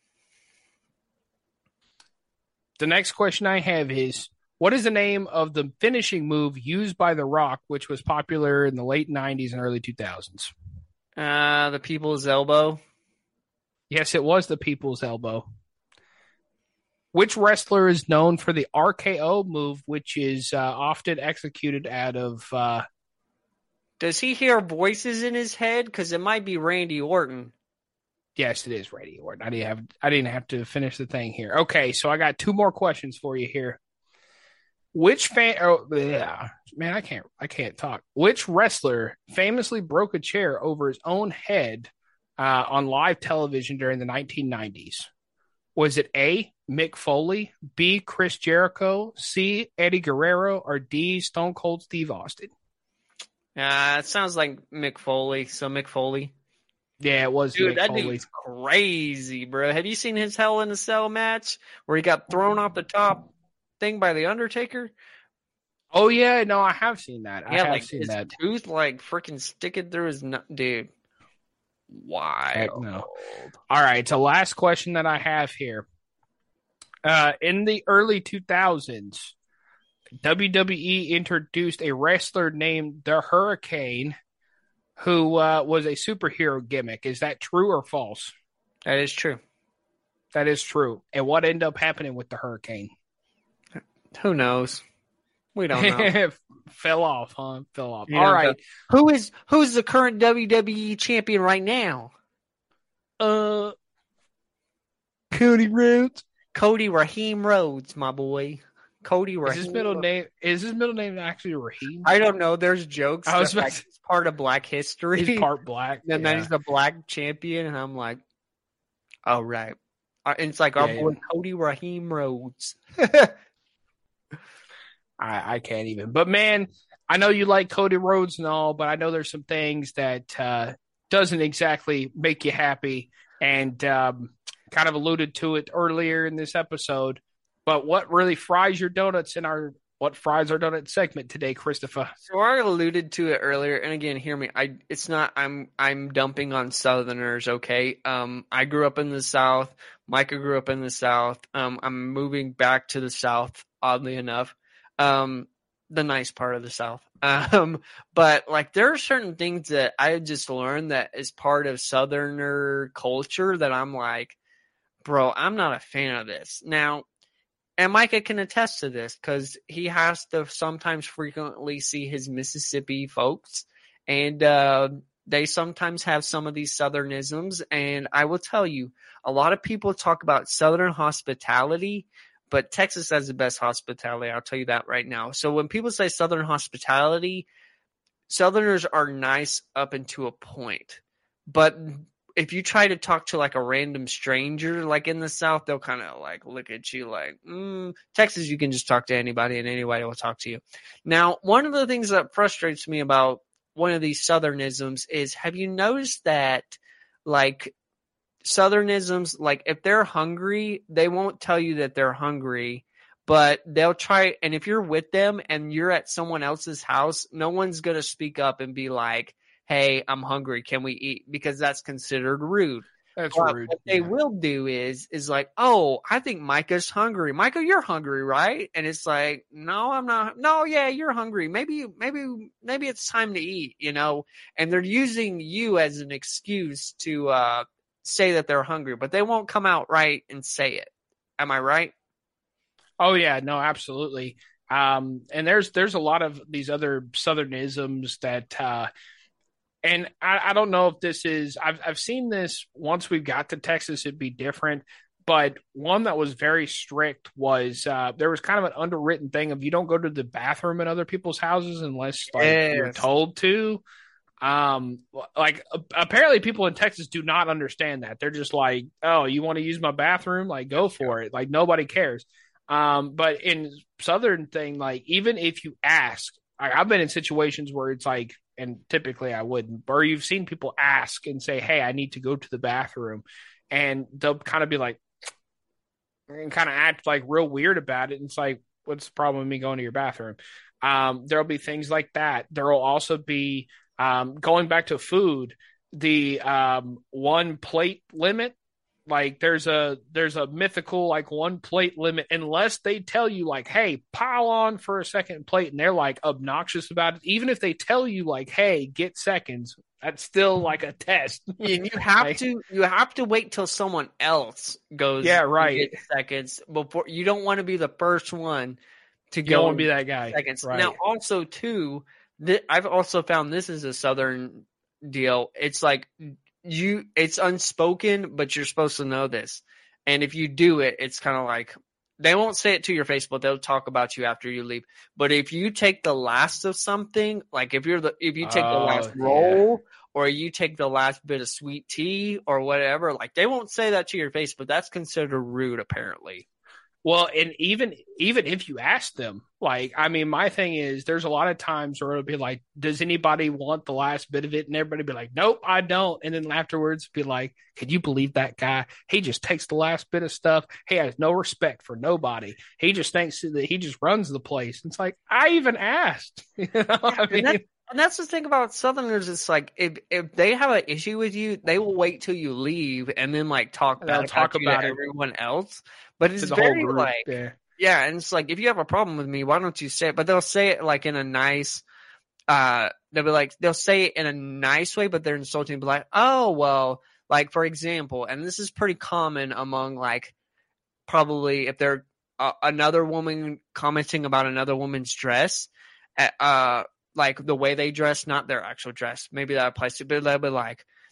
S2: The next question I have is, what is the name of the finishing move used by The Rock, which was popular in the late nineties and early two thousands?
S1: Uh, the People's Elbow.
S2: Yes, it was the People's Elbow. Which wrestler is known for the R K O move, which is uh, often executed out of... Uh,
S1: Does he hear voices in his head? Because it might be Randy Orton.
S2: Yes, it is Randy Orton. I didn't have I didn't have to finish the thing here. Okay, so I got two more questions for you here. Which fan? Oh, yeah, man, I can't I can't talk. Which wrestler famously broke a chair over his own head uh, on live television during the nineteen nineties? Was it A, Mick Foley, B, Chris Jericho, C, Eddie Guerrero, or D, Stone Cold Steve Austin?
S1: Uh, it sounds like Mick Foley. So Mick Foley.
S2: Yeah, it was
S1: Dude,
S2: Mick
S1: that
S2: Foley.
S1: dude's crazy, bro. Have you seen his Hell in a Cell match where he got thrown off the top thing by the Undertaker?
S2: Oh yeah, no, I have seen that. I
S1: Yeah,
S2: have
S1: like
S2: seen
S1: his
S2: that.
S1: tooth like freaking sticking through his nut, dude.
S2: Heck
S1: Wild.
S2: no. All right, so last question that I have here. Uh, in the early two thousands, W W E introduced a wrestler named the Hurricane, who uh, was a superhero gimmick. Is that true or false?
S1: That is true.
S2: That is true. And what ended up happening with the Hurricane?
S1: Who knows? We don't know.
S2: Fell off, huh? Fell off.
S1: You
S2: All
S1: know,
S2: right.
S1: Who is who's the current W W E champion right now?
S2: Uh, Cody Rhodes.
S1: Cody Raheem Rhodes, my boy. Cody Raheem.
S2: Is his middle name? Is his middle name actually Raheem?
S1: I don't know. There's jokes.
S2: I was
S1: that,
S2: about
S1: like,
S2: to-
S1: it's part of Black history.
S2: He's part black.
S1: And
S2: yeah.
S1: then he's the black champion, and I'm like, oh right. Uh, And it's like our
S2: Yeah,
S1: boy
S2: yeah.
S1: Cody Raheem Rhodes.
S2: I, I can't even. But man, I know you like Cody Rhodes and all, but I know there's some things that uh, doesn't exactly make you happy, and um, kind of alluded to it earlier in this episode. But what really fries your donuts in our what fries our donut segment today, Christopher?
S1: So I alluded to it earlier, and again, hear me. I it's not I'm I'm dumping on Southerners, okay? Um, I grew up in the South. Micah grew up in the South. Um, I'm moving back to the South, oddly enough. Um, the nice part of the South. Um, but like there are certain things that I just learned that is part of Southerner culture that I'm like, bro, I'm not a fan of this. Now, and Micah can attest to this because he has to sometimes frequently see his Mississippi folks, and uh, they sometimes have some of these Southernisms. And I will tell you, a lot of people talk about Southern hospitality, but Texas has the best hospitality. I'll tell you that right now. So when people say Southern hospitality, Southerners are nice up until a point, but if you try to talk to like a random stranger, like in the South, they'll kind of like look at you like, mm. Texas, you can just talk to anybody and anybody will talk to you. Now, one of the things that frustrates me about one of these Southernisms is, have you noticed that like Southernisms, like if they're hungry, they won't tell you that they're hungry, but they'll try. And if you're with them and you're at someone else's house, no one's going to speak up and be like, hey, I'm hungry. Can we eat? Because that's considered rude.
S2: That's
S1: but
S2: rude.
S1: What they
S2: yeah.
S1: will do is, is like, oh, I think Micah's hungry. Micah, you're hungry, right? And it's like, no, I'm not. No, yeah, you're hungry. Maybe, maybe, maybe it's time to eat, you know? And they're using you as an excuse to uh, say that they're hungry, but they won't come out right and say it. Am I right?
S2: Oh yeah, no, absolutely. Um, and there's there's a lot of these other Southernisms that uh, and I, I don't know if this is I've I've seen this once we've got to Texas, it'd be different. But one that was very strict was uh, there was kind of an underwritten thing of you don't go to the bathroom in other people's houses unless like
S1: Yes.
S2: you're told to. Um, like apparently people in Texas do not understand that. They're just like, oh, you want to use my bathroom? Like, go for it. Like nobody cares. Um, but in Southern thing, like even if you ask, I, I've been in situations where it's like, and typically I wouldn't, or you've seen people ask and say, hey, I need to go to the bathroom. And they'll kind of be like, and kind of act like real weird about it. And it's like, what's the problem with me going to your bathroom? Um, there'll be things like that. There'll also be, um, going back to food, the um, one plate limit. Like there's a there's a mythical like one plate limit unless they tell you like, hey, pile on for a second plate, and they're like obnoxious about it. Even if they tell you like, hey, get seconds, that's still like a test.
S1: And you have
S2: Like,
S1: to you have to wait till someone else goes.
S2: Yeah,
S1: and
S2: right.
S1: gets seconds before you don't want to be the first one to
S2: you
S1: go
S2: don't want
S1: and
S2: to be that guy.
S1: seconds.
S2: Right.
S1: Now, also too, th- I've also found this is a Southern deal. It's like you, it's unspoken, but you're supposed to know this. And if you do it, it's kind of like they won't say it to your face, but they'll talk about you after you leave. But if you take the last of something, like if you're the if you take
S2: Oh,
S1: the last
S2: yeah.
S1: roll, or you take the last bit of sweet tea or whatever, like they won't say that to your face, but that's considered rude apparently.
S2: Well, and even even if you ask them, like, I mean, my thing is there's a lot of times where it'll be like, does anybody want the last bit of it? And everybody be like, nope, I don't. And then afterwards be like, can you believe that guy? He just takes the last bit of stuff. He has no respect for nobody. He just thinks that he just runs the place. It's like, I even asked. You know? I mean,
S1: And, that, and that's the thing about Southerners. It's like if if they have an issue with you, they will wait till you leave and then like talk
S2: They'll
S1: bad
S2: talk
S1: about, you
S2: about
S1: to
S2: it.
S1: everyone else. But it's
S2: to the
S1: very
S2: whole group.
S1: like
S2: Yeah.
S1: yeah, and it's like if you have a problem with me, why don't you say it? But they'll say it like in a nice. Uh, they'll be like they'll say it in a nice way, but they're insulting. Be like, oh well, like for example, and this is pretty common among like probably if they're uh, another woman commenting about another woman's dress, uh, like the way they dress, not their actual dress. Maybe that applies to, but they'll be like,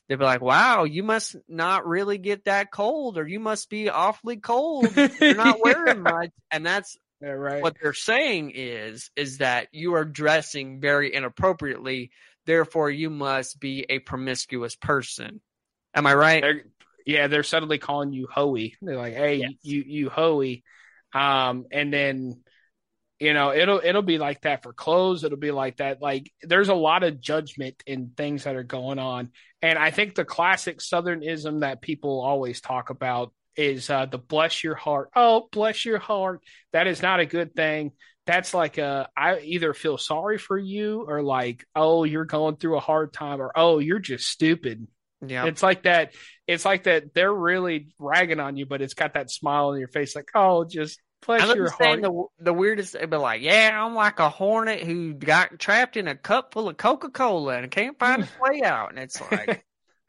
S1: they'd be like, wow, you must not really get that cold, or you must be awfully cold. You're not wearing
S2: Yeah.
S1: much. And that's
S2: Yeah, right.
S1: what they're saying is, is that you are dressing very inappropriately. Therefore, you must be a promiscuous person. Am I right?
S2: They're, yeah, they're suddenly calling you hoey. They're like, hey,
S1: Yes.
S2: you, you hoey. Um, and then, you know, it'll, it'll be like that for clothes. It'll be like that. Like there's a lot of judgment in things that are going on. And I think the classic Southernism that people always talk about is uh, the bless your heart. Oh, bless your heart. That is not a good thing. That's like a, I either feel sorry for you or like, oh, you're going through a hard time, or, oh, you're just stupid.
S1: Yeah.
S2: It's like that. It's like that. They're really ragging on you, but it's got that smile on your face. Like, oh, just bless your heart.
S1: The, the weirdest, they'd be like, yeah, I'm like a hornet who got trapped in a cup full of Coca-Cola and can't find its way out. And it's like,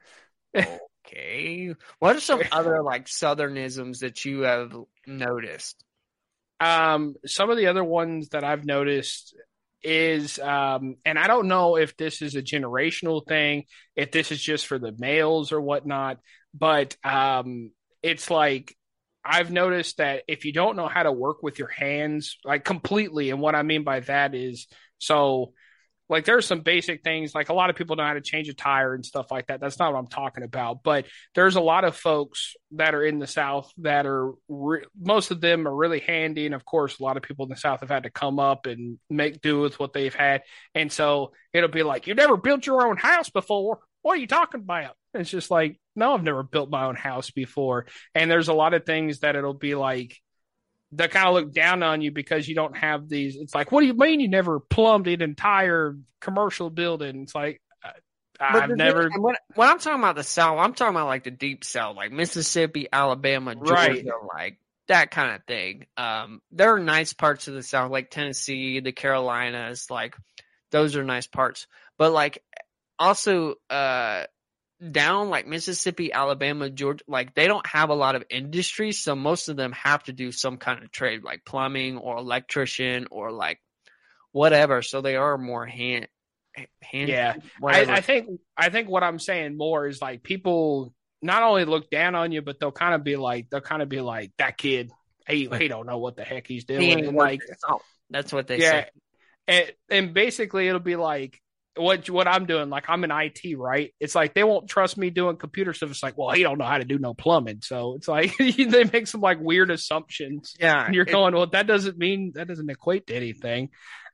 S1: okay. What are some other like Southernisms that you have noticed?
S2: Um, some of the other ones that I've noticed is, um, and I don't know if this is a generational thing, if this is just for the males or whatnot, but um, it's like I've noticed that if you don't know how to work with your hands, like completely, and what I mean by that is, so like there's some basic things, like a lot of people know how to change a tire and stuff like that. That's not what I'm talking about, but there's a lot of folks that are in the South that are, re- most of them are really handy. And of course, a lot of people in the South have had to come up and make do with what they've had. And so it'll be like, you never built your own house before. What are you talking about? It's just like, no, I've never built my own house before. And there's a lot of things that it'll be like, they kind of look down on you because you don't have these. It's like, what do you mean you never plumbed an entire commercial building? It's like, I've never.
S1: Thing, when, when I'm talking about the South, I'm talking about like the deep South, like Mississippi, Alabama, Georgia,
S2: right.
S1: like that kind of thing. Um, there are nice parts of the South, like Tennessee, the Carolinas, like those are nice parts. But like also, uh, down like Mississippi, Alabama, Georgia, like they don't have a lot of industry, so most of them have to do some kind of trade, like plumbing or electrician or like whatever. So they are more hand, hand.
S2: Yeah, I, I think I think what I'm saying more is like people not only look down on you, but they'll kind of be like they'll kind of be like that kid. He he don't know what the heck he's doing.
S1: He
S2: and like
S1: that's what they
S2: yeah,
S1: say.
S2: And, and basically it'll be like. What what I'm doing, like I'm in I T, right? It's like they won't trust me doing computer stuff. It's like, well, he don't know how to do no plumbing, so it's like they make some like weird assumptions.
S1: Yeah,
S2: and you're
S1: it,
S2: going, well, that doesn't mean that doesn't equate to anything.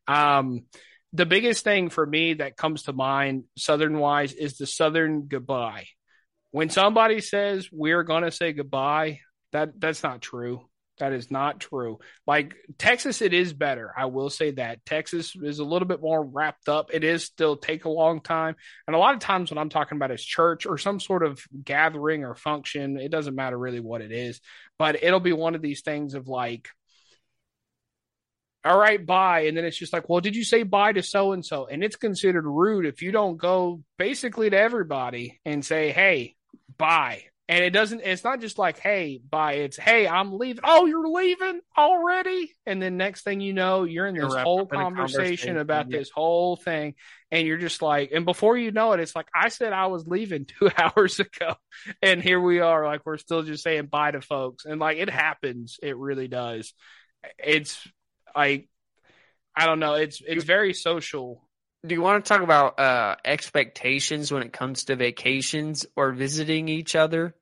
S2: Um, the biggest thing for me that comes to mind, Southern wise, is the Southern goodbye. When somebody says we're gonna say goodbye, that that's not true. That is not true. Like Texas, it is better. I will say that Texas is a little bit more wrapped up. It is still take a long time. And a lot of times when I'm talking about is church or some sort of gathering or function, it doesn't matter really what it is, but it'll be one of these things of like, all right, bye. And then it's just like, well, did you say bye to so-and-so? And it's considered rude if you don't go basically to everybody and say, hey, bye. And it doesn't, it's not just like, hey, bye. It's, hey, I'm leaving. Oh, you're leaving already? And then next thing you know, you're in this
S1: you're
S2: whole conversation, conversation about yeah. this whole thing. And you're just like, and before you know it, it's like, I said I was leaving two hours ago. And here we are. Like, we're still just saying bye to folks. And like, it happens. It really does. It's like, I don't know. It's, it's very social.
S1: Do you want to talk about uh, expectations when it comes to vacations or visiting each other?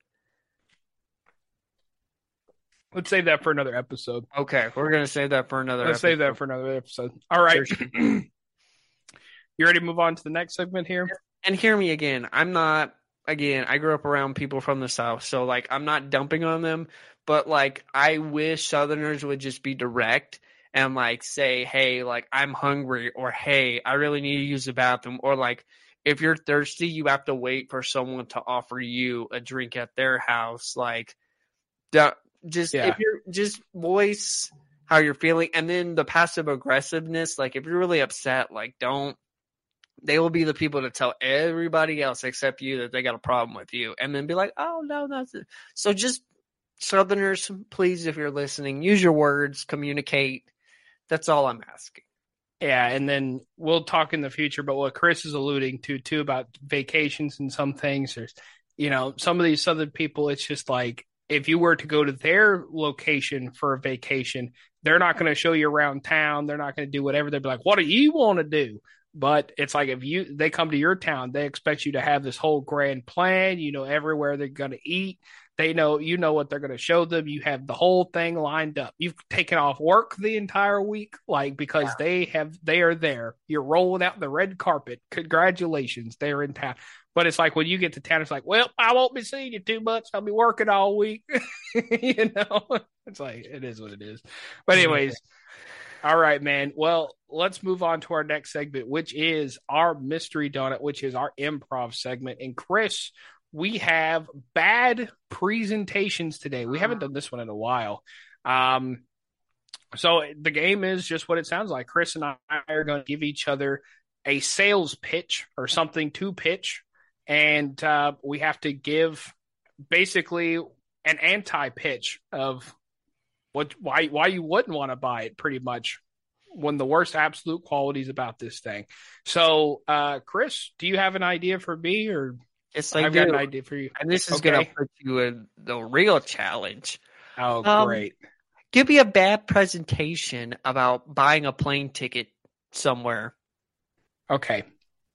S2: Let's save that for another episode.
S1: Okay, we're going to save that for another
S2: Let's
S1: episode.
S2: save that for another episode. All right. You ready to move on to the next segment here?
S1: And hear me again. I'm not, again, I grew up around people from the South, so, like, I'm not dumping on them, but, like, I wish Southerners would just be direct and like say, hey, like I'm hungry, or hey, I really need to use the bathroom, or like if you're thirsty, you have to wait for someone to offer you a drink at their house. Like, just yeah. if you're just voice how you're feeling, and then the passive aggressiveness. Like if you're really upset, like don't. They will be the people to tell everybody else except you that they got a problem with you, and then be like, oh no, that's it. So just Southerners, please, if you're listening, use your words, communicate. That's all I'm asking.
S2: Yeah, and then we'll talk in the future, but what Chris is alluding to too about vacations and some things, there's, you know, some of these southern people, it's just like if you were to go to their location for a vacation, they're not going to show you around town. They're not going to do whatever. They'll be like, what do you want to do? But it's like if you they come to your town, they expect you to have this whole grand plan, you know, everywhere they're going to eat. They know you know what they're going to show them. You have the whole thing lined up. You've taken off work the entire week, like because yeah. they have they are there. You're rolling out the red carpet. Congratulations, they're in town. But it's like when you get to town, it's like, well, I won't be seeing you too much. I'll be working all week. You know, it's like it is what it is. But anyways, all right, man. Well, let's move on to our next segment, which is our mystery donut, which is our improv segment. And Chris, we have bad presentations today. We haven't done this one in a while. Um, so the game is just what it sounds like. Chris and I are going to give each other a sales pitch or something to pitch. And uh, we have to give basically an anti-pitch of what why why you wouldn't want to buy it, pretty much. One of the worst absolute qualities about this thing. So, uh, Chris, do you have an idea for me, or
S1: yes, I
S2: I've
S1: do.
S2: got an idea for you?
S1: And this is
S2: Okay.
S1: going to put you in the real challenge.
S2: Oh,
S1: um,
S2: great!
S1: Give me a bad presentation about buying a plane ticket somewhere.
S2: Okay.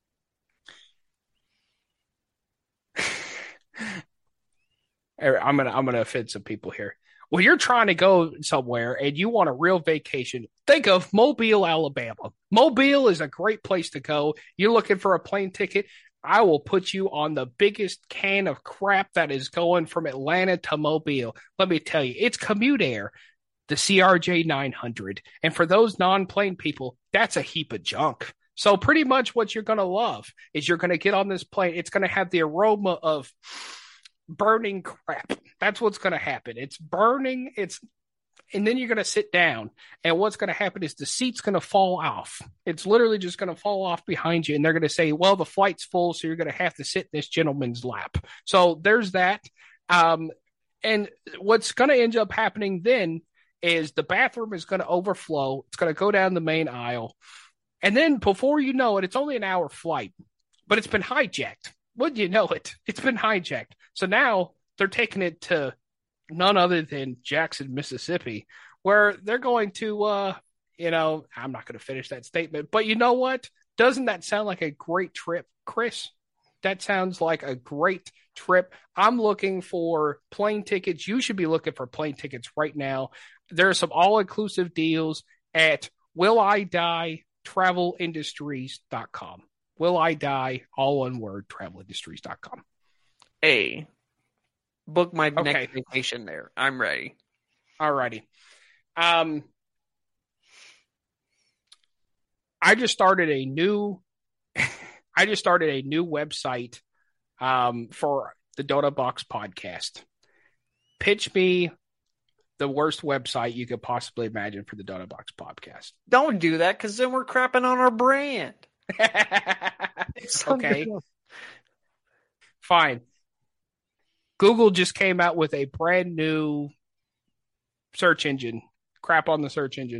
S2: I'm gonna I'm gonna offend some people here. When you're trying to go somewhere and you want a real vacation, think of Mobile, Alabama. Mobile is a great place to go. You're looking for a plane ticket, I will put you on the biggest can of crap that is going from Atlanta to Mobile. Let me tell you, it's Commute Air, the C R J nine hundred. And for those non-plane people, that's a heap of junk. So pretty much what you're going to love is you're going to get on this plane. It's going to have the aroma of burning crap. That's what's going to happen. It's burning. It's, and then you're going to sit down, and what's going to happen is the seat's going to fall off. It's literally just going to fall off behind you, and they're going to say, well, the flight's full, so you're going to have to sit in this gentleman's lap. So there's that. Um, and what's going to end up happening then is the bathroom is going to overflow. It's going to go down the main aisle. And then before you know it, it's only an hour flight, but it's been hijacked. Wouldn't you know it? It's been hijacked. So now they're taking it to none other than Jackson, Mississippi, where they're going to, uh, you know, I'm not going to finish that statement, but you know what? Doesn't that sound like a great trip, Chris? That sounds like a great trip. I'm looking for plane tickets. You should be looking for plane tickets right now. There are some all-inclusive deals at Will I Die Travel Industries dot com. Will I Die, all one word, Travel Industries dot com.
S1: Hey, book my
S2: Okay.
S1: next vacation there. I'm ready.
S2: All righty. Um, I just started a new, I just started a new website um, for the Donut Box podcast. Pitch me the worst website you could possibly imagine for the Donut Box podcast.
S1: Don't do that, because then we're crapping on our brand.
S2: Okay. Fine. Google just came out with a brand new search engine. Crap on the search engine.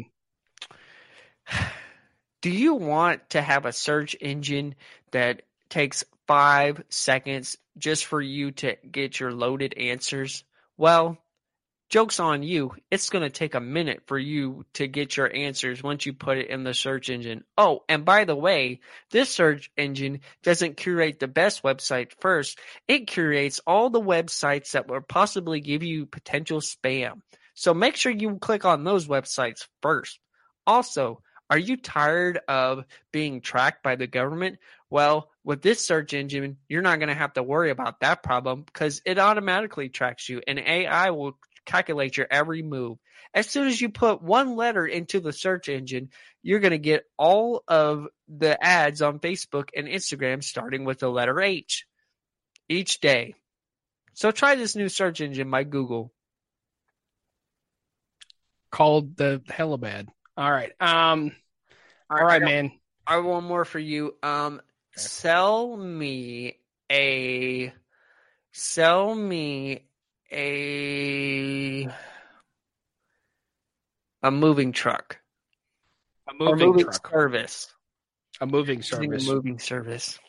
S1: Do you want to have a search engine that takes five seconds just for you to get your loaded answers? Well, joke's on you. It's going to take a minute for you to get your answers once you put it in the search engine. Oh, and by the way, this search engine doesn't curate the best website first. It curates all the websites that will possibly give you potential spam. So make sure you click on those websites first. Also, are you tired of being tracked by the government? Well, with this search engine, you're not going to have to worry about that problem because it automatically tracks you, and A I will calculate your every move. As soon as you put one letter into the search engine, you're going to get all of the ads on Facebook and Instagram starting with the letter H each day. So try this new search engine by Google.
S2: Called the Helibad. All right. Um, all right, man.
S1: I have one more for you. Um, sell me a, sell me a, a moving truck.
S2: A
S1: or
S2: moving
S1: moving
S2: truck.
S1: service.
S2: A moving
S1: Using
S2: service.
S1: A moving service.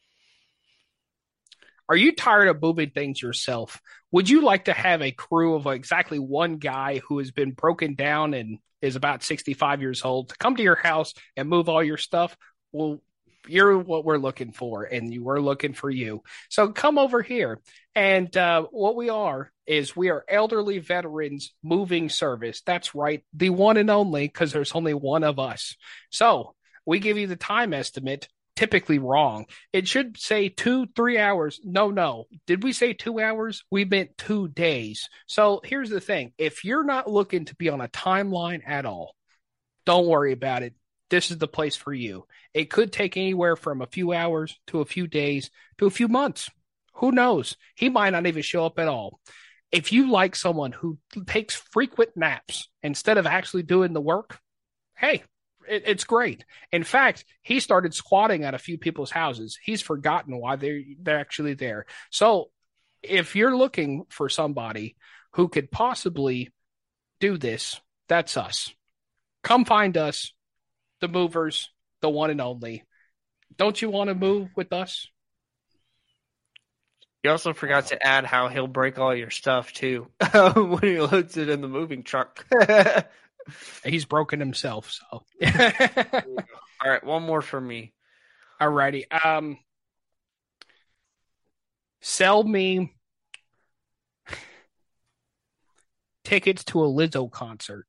S2: Are you tired of moving things yourself? Would you like to have a crew of exactly one guy who has been broken down and is about sixty-five years old to come to your house and move all your stuff? Well, you're what we're looking for, and you were looking for you. So come over here. And uh, what we are is we are Elderly Veterans Moving Service. That's right, the one and only, because there's only one of us. So we give you the time estimate. Typically wrong. It should say two, three hours. No, no. Did we say two hours? We meant two days. So here's the thing. If you're not looking to be on a timeline at all, don't worry about it. This is the place for you. It could take anywhere from a few hours to a few days to a few months. Who knows? He might not even show up at all. If you like someone who takes frequent naps instead of actually doing the work, hey, it's great. In fact, he started squatting at a few people's houses. He's forgotten why they're, they're actually there. So if you're looking for somebody who could possibly do this, that's us. Come find us, the movers, the one and only. Don't you want to move with us?
S1: You also forgot to add how he'll break all your stuff, too, when he loads it in the moving truck.
S2: He's broken himself, so.
S1: All right, one more for me.
S2: All righty. Um, sell me tickets to a Lizzo concert.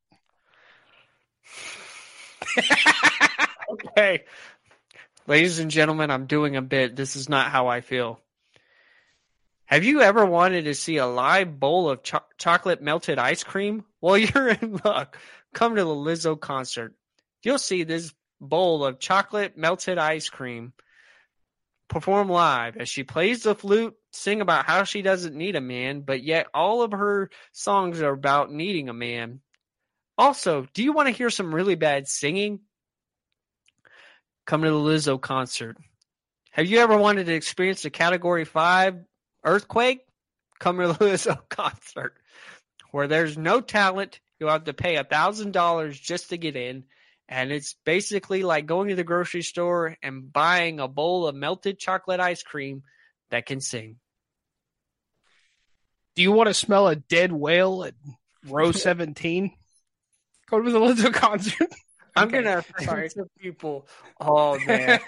S1: Okay. Ladies and gentlemen, I'm doing a bit. This is not how I feel. Have you ever wanted to see a live bowl of cho- chocolate melted ice cream? Well, you're in luck. Come to the Lizzo concert. You'll see this bowl of chocolate melted ice cream perform live as she plays the flute, sing about how she doesn't need a man, but yet all of her songs are about needing a man. Also, do you want to hear some really bad singing? Come to the Lizzo concert. Have you ever wanted to experience a Category five earthquake? Come to the Lizzo concert. Where there's no talent, you'll have to pay one thousand dollars just to get in. And it's basically like going to the grocery store and buying a bowl of melted chocolate ice cream that can sing.
S2: Do you want to smell a dead whale at row seventeen? Go to the Lizzo concert.
S1: I'm
S2: Okay,
S1: going to
S2: sorry.
S1: offend some people. Oh, man.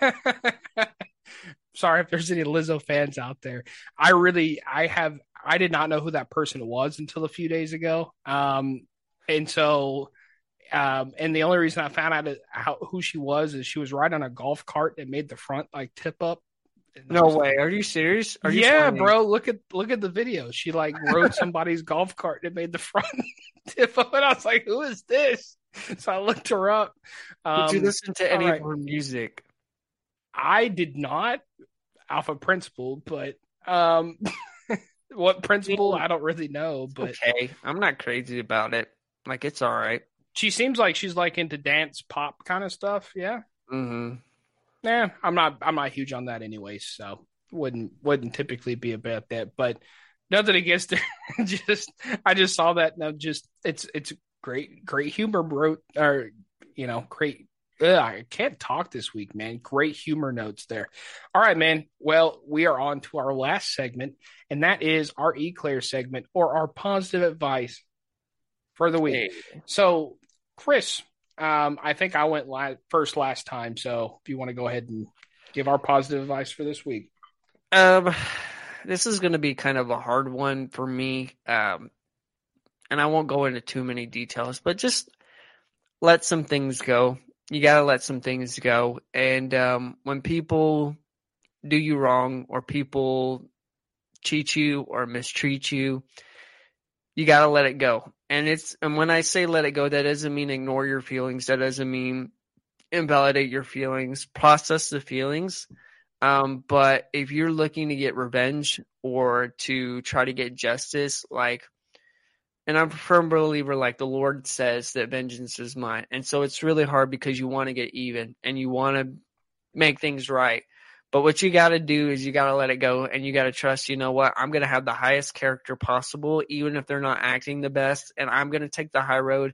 S2: Sorry if there's any Lizzo fans out there. I really, I have, I did not know who that person was until a few days ago. Um, and so, um, and the only reason I found out how, who she was is she was riding on a golf cart that made the front like tip up.
S1: No way. Are you serious? Are you
S2: yeah,
S1: funny?
S2: bro. Look at look at the video. She like rode somebody's golf cart that made the front tip up, and I was like, "Who is this?" So I looked her up. Um,
S1: Did you listen to any
S2: right.
S1: of her music?
S2: I did not, off of principle, but um, what principle I don't really know. But
S1: okay, I'm not crazy about it. Like, it's all right.
S2: she seems like she's like into dance pop kind of stuff. Yeah.
S1: Mm-hmm.
S2: Nah, I'm not. I'm not huge on that, anyways. So wouldn't wouldn't typically be about that. But nothing against her. just I just saw that. Now, just it's it's great great humor, bro. Or you know, great. Ugh, I can't talk this week, man. Great humor notes there. All right, man. Well, we are on to our last segment, and that is our Eclair segment or our positive advice for the week.
S1: Hey.
S2: So, Chris. Um, I think I went la- first last time, so if you want to go ahead and give our positive advice for this week.
S1: Um, this is going to be kind of a hard one for me, um, and I won't go into too many details, but just let some things go. You got to let some things go, and um, when people do you wrong or people cheat you or mistreat you, you got to let it go. And it's and when I say let it go, that doesn't mean ignore your feelings. That doesn't mean invalidate your feelings. Process the feelings. Um, but if you're looking to get revenge or to try to get justice, like, and I'm a firm believer, like the Lord says that vengeance is mine. And so it's really hard because you want to get even and you want to make things right. But what you got to do is you got to let it go and you got to trust, you know what, I'm going to have the highest character possible, even if they're not acting the best. And I'm going to take the high road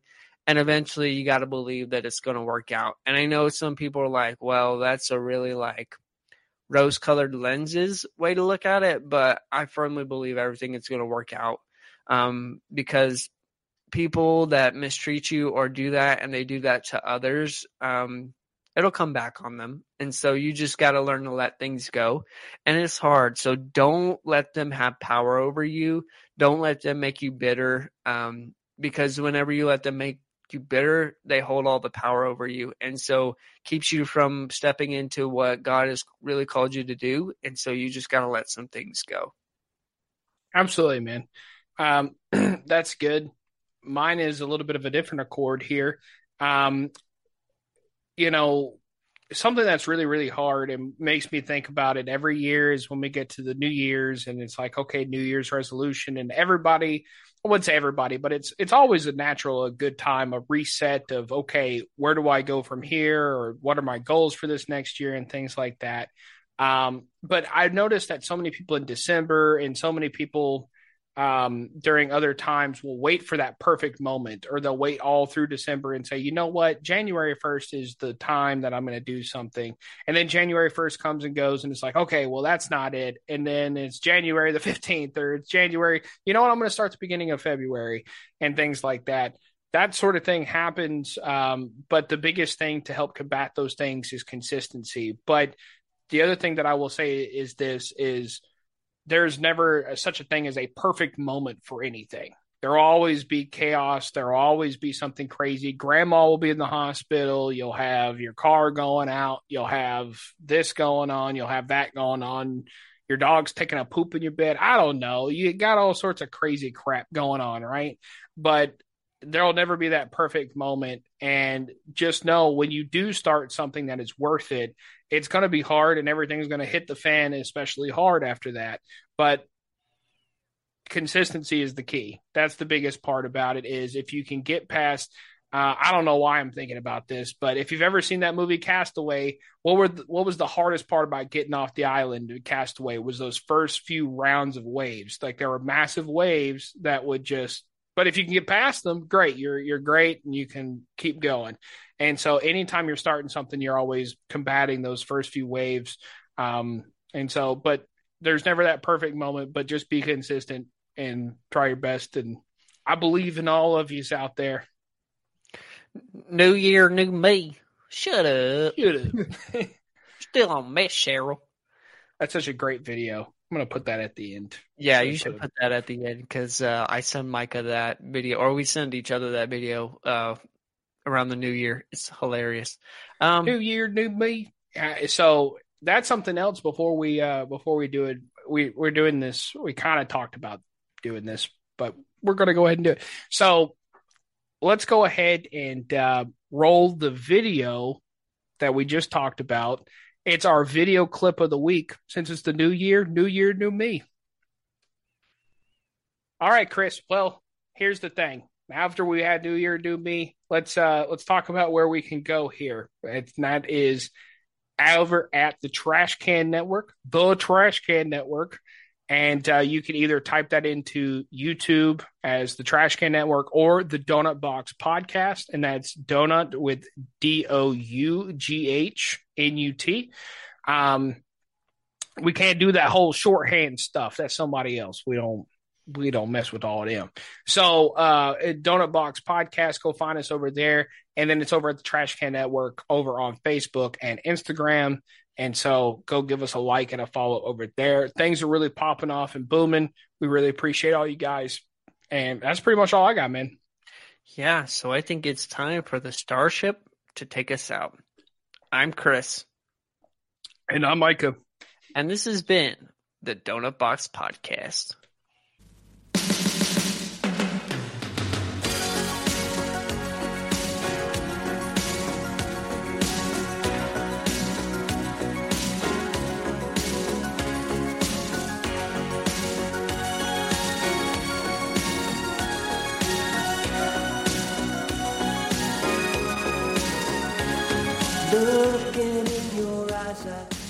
S1: And eventually you got to believe that it's going to work out. And I know some people are like, well, that's a really like rose colored lenses way to look at it. But I firmly believe everything is going to work out, um, because people that mistreat you or do that and they do that to others, um, it'll come back on them. And so you just got to learn to let things go. And it's hard. So don't let them have power over you. Don't let them make you bitter, um, because whenever you let them make you bitter, they hold all the power over you. And so keeps you from stepping into what God has really called you to do. And so you just got to let some things go.
S2: Absolutely, man. Um, that's good. Mine is a little bit of a different accord here. Um, you know, something that's really, really hard and makes me think about it every year is when we get to the New Year's and it's like, okay, New Year's resolution, and everybody, I wouldn't say everybody, but it's it's always a natural, a good time, a reset of, okay, where do I go from here, or what are my goals for this next year, and things like that. Um, but I've noticed that so many people in December and so many people um, during other times will wait for that perfect moment, or they'll wait all through December and say, you know what, January first is the time that I'm going to do something. And then January first comes and goes and it's like, okay, well, that's not it. And then it's January the fifteenth, or it's January, you know what, I'm going to start the beginning of February, and things like that. That sort of thing happens. Um, but the biggest thing to help combat those things is consistency. But the other thing that I will say is this is, there's never such a thing as a perfect moment for anything. There'll always be chaos. There'll always be something crazy. Grandma will be in the hospital. You'll have your car going out. You'll have this going on. You'll have that going on. Your dog's taking a poop in your bed. I don't know. You got all sorts of crazy crap going on, right? But there'll never be that perfect moment. And just know when you do start something that is worth it, it's going to be hard and everything's going to hit the fan, especially hard after that. But consistency is the key. That's the biggest part about it, is if you can get past, uh, I don't know why I'm thinking about this, but if you've ever seen that movie Castaway, what were the, what was the hardest part about getting off the island of Castaway? Was those first few rounds of waves. Like there were massive waves that would just, but if you can get past them, great, you're you're great and you can keep going. And so anytime you're starting something, you're always combating those first few waves. Um, and so, but there's never that perfect moment, but just be consistent and try your best. And I believe in all of you out there.
S1: New year, new me. Shut up.
S2: Shut up.
S1: Still on mess, Cheryl.
S2: That's such a great video. I'm going to put that at the end.
S1: Yeah,
S2: so
S1: you should put that at the end, because uh, I send Micah that video, or we send each other that video uh, around the new year. It's hilarious. Um,
S2: new year, new me. Uh, so that's something else before we uh, before we do it. We, we're doing this. We kind of talked about doing this, but we're going to go ahead and do it. So let's go ahead and uh, roll the video that we just talked about. It's our video clip of the week. Since it's the new year, new year, new me. All right, Chris. Well, here's the thing. After we had New Year, New Me, let's uh, let's talk about where we can go here. And that is over at the Trash Can Network, the Trash Can Network. And uh, you can either type that into YouTube as the Trash Can Network or the Donut Box Podcast. And that's Donut with D O U G H N U T. Um, we can't do that whole shorthand stuff. That's somebody else. We don't we don't mess with all of them. So uh, Donut Box Podcast, go find us over there. And then it's over at the Trash Can Network over on Facebook and Instagram. And so go give us a like and a follow over there. Things are really popping off and booming. We really appreciate all you guys. And that's pretty much all I got, man.
S1: Yeah, so I think it's time for the Starship to take us out. I'm Chris.
S2: And I'm Micah.
S1: And this has been the Donut Box Podcast.
S3: Looking in your eyes, I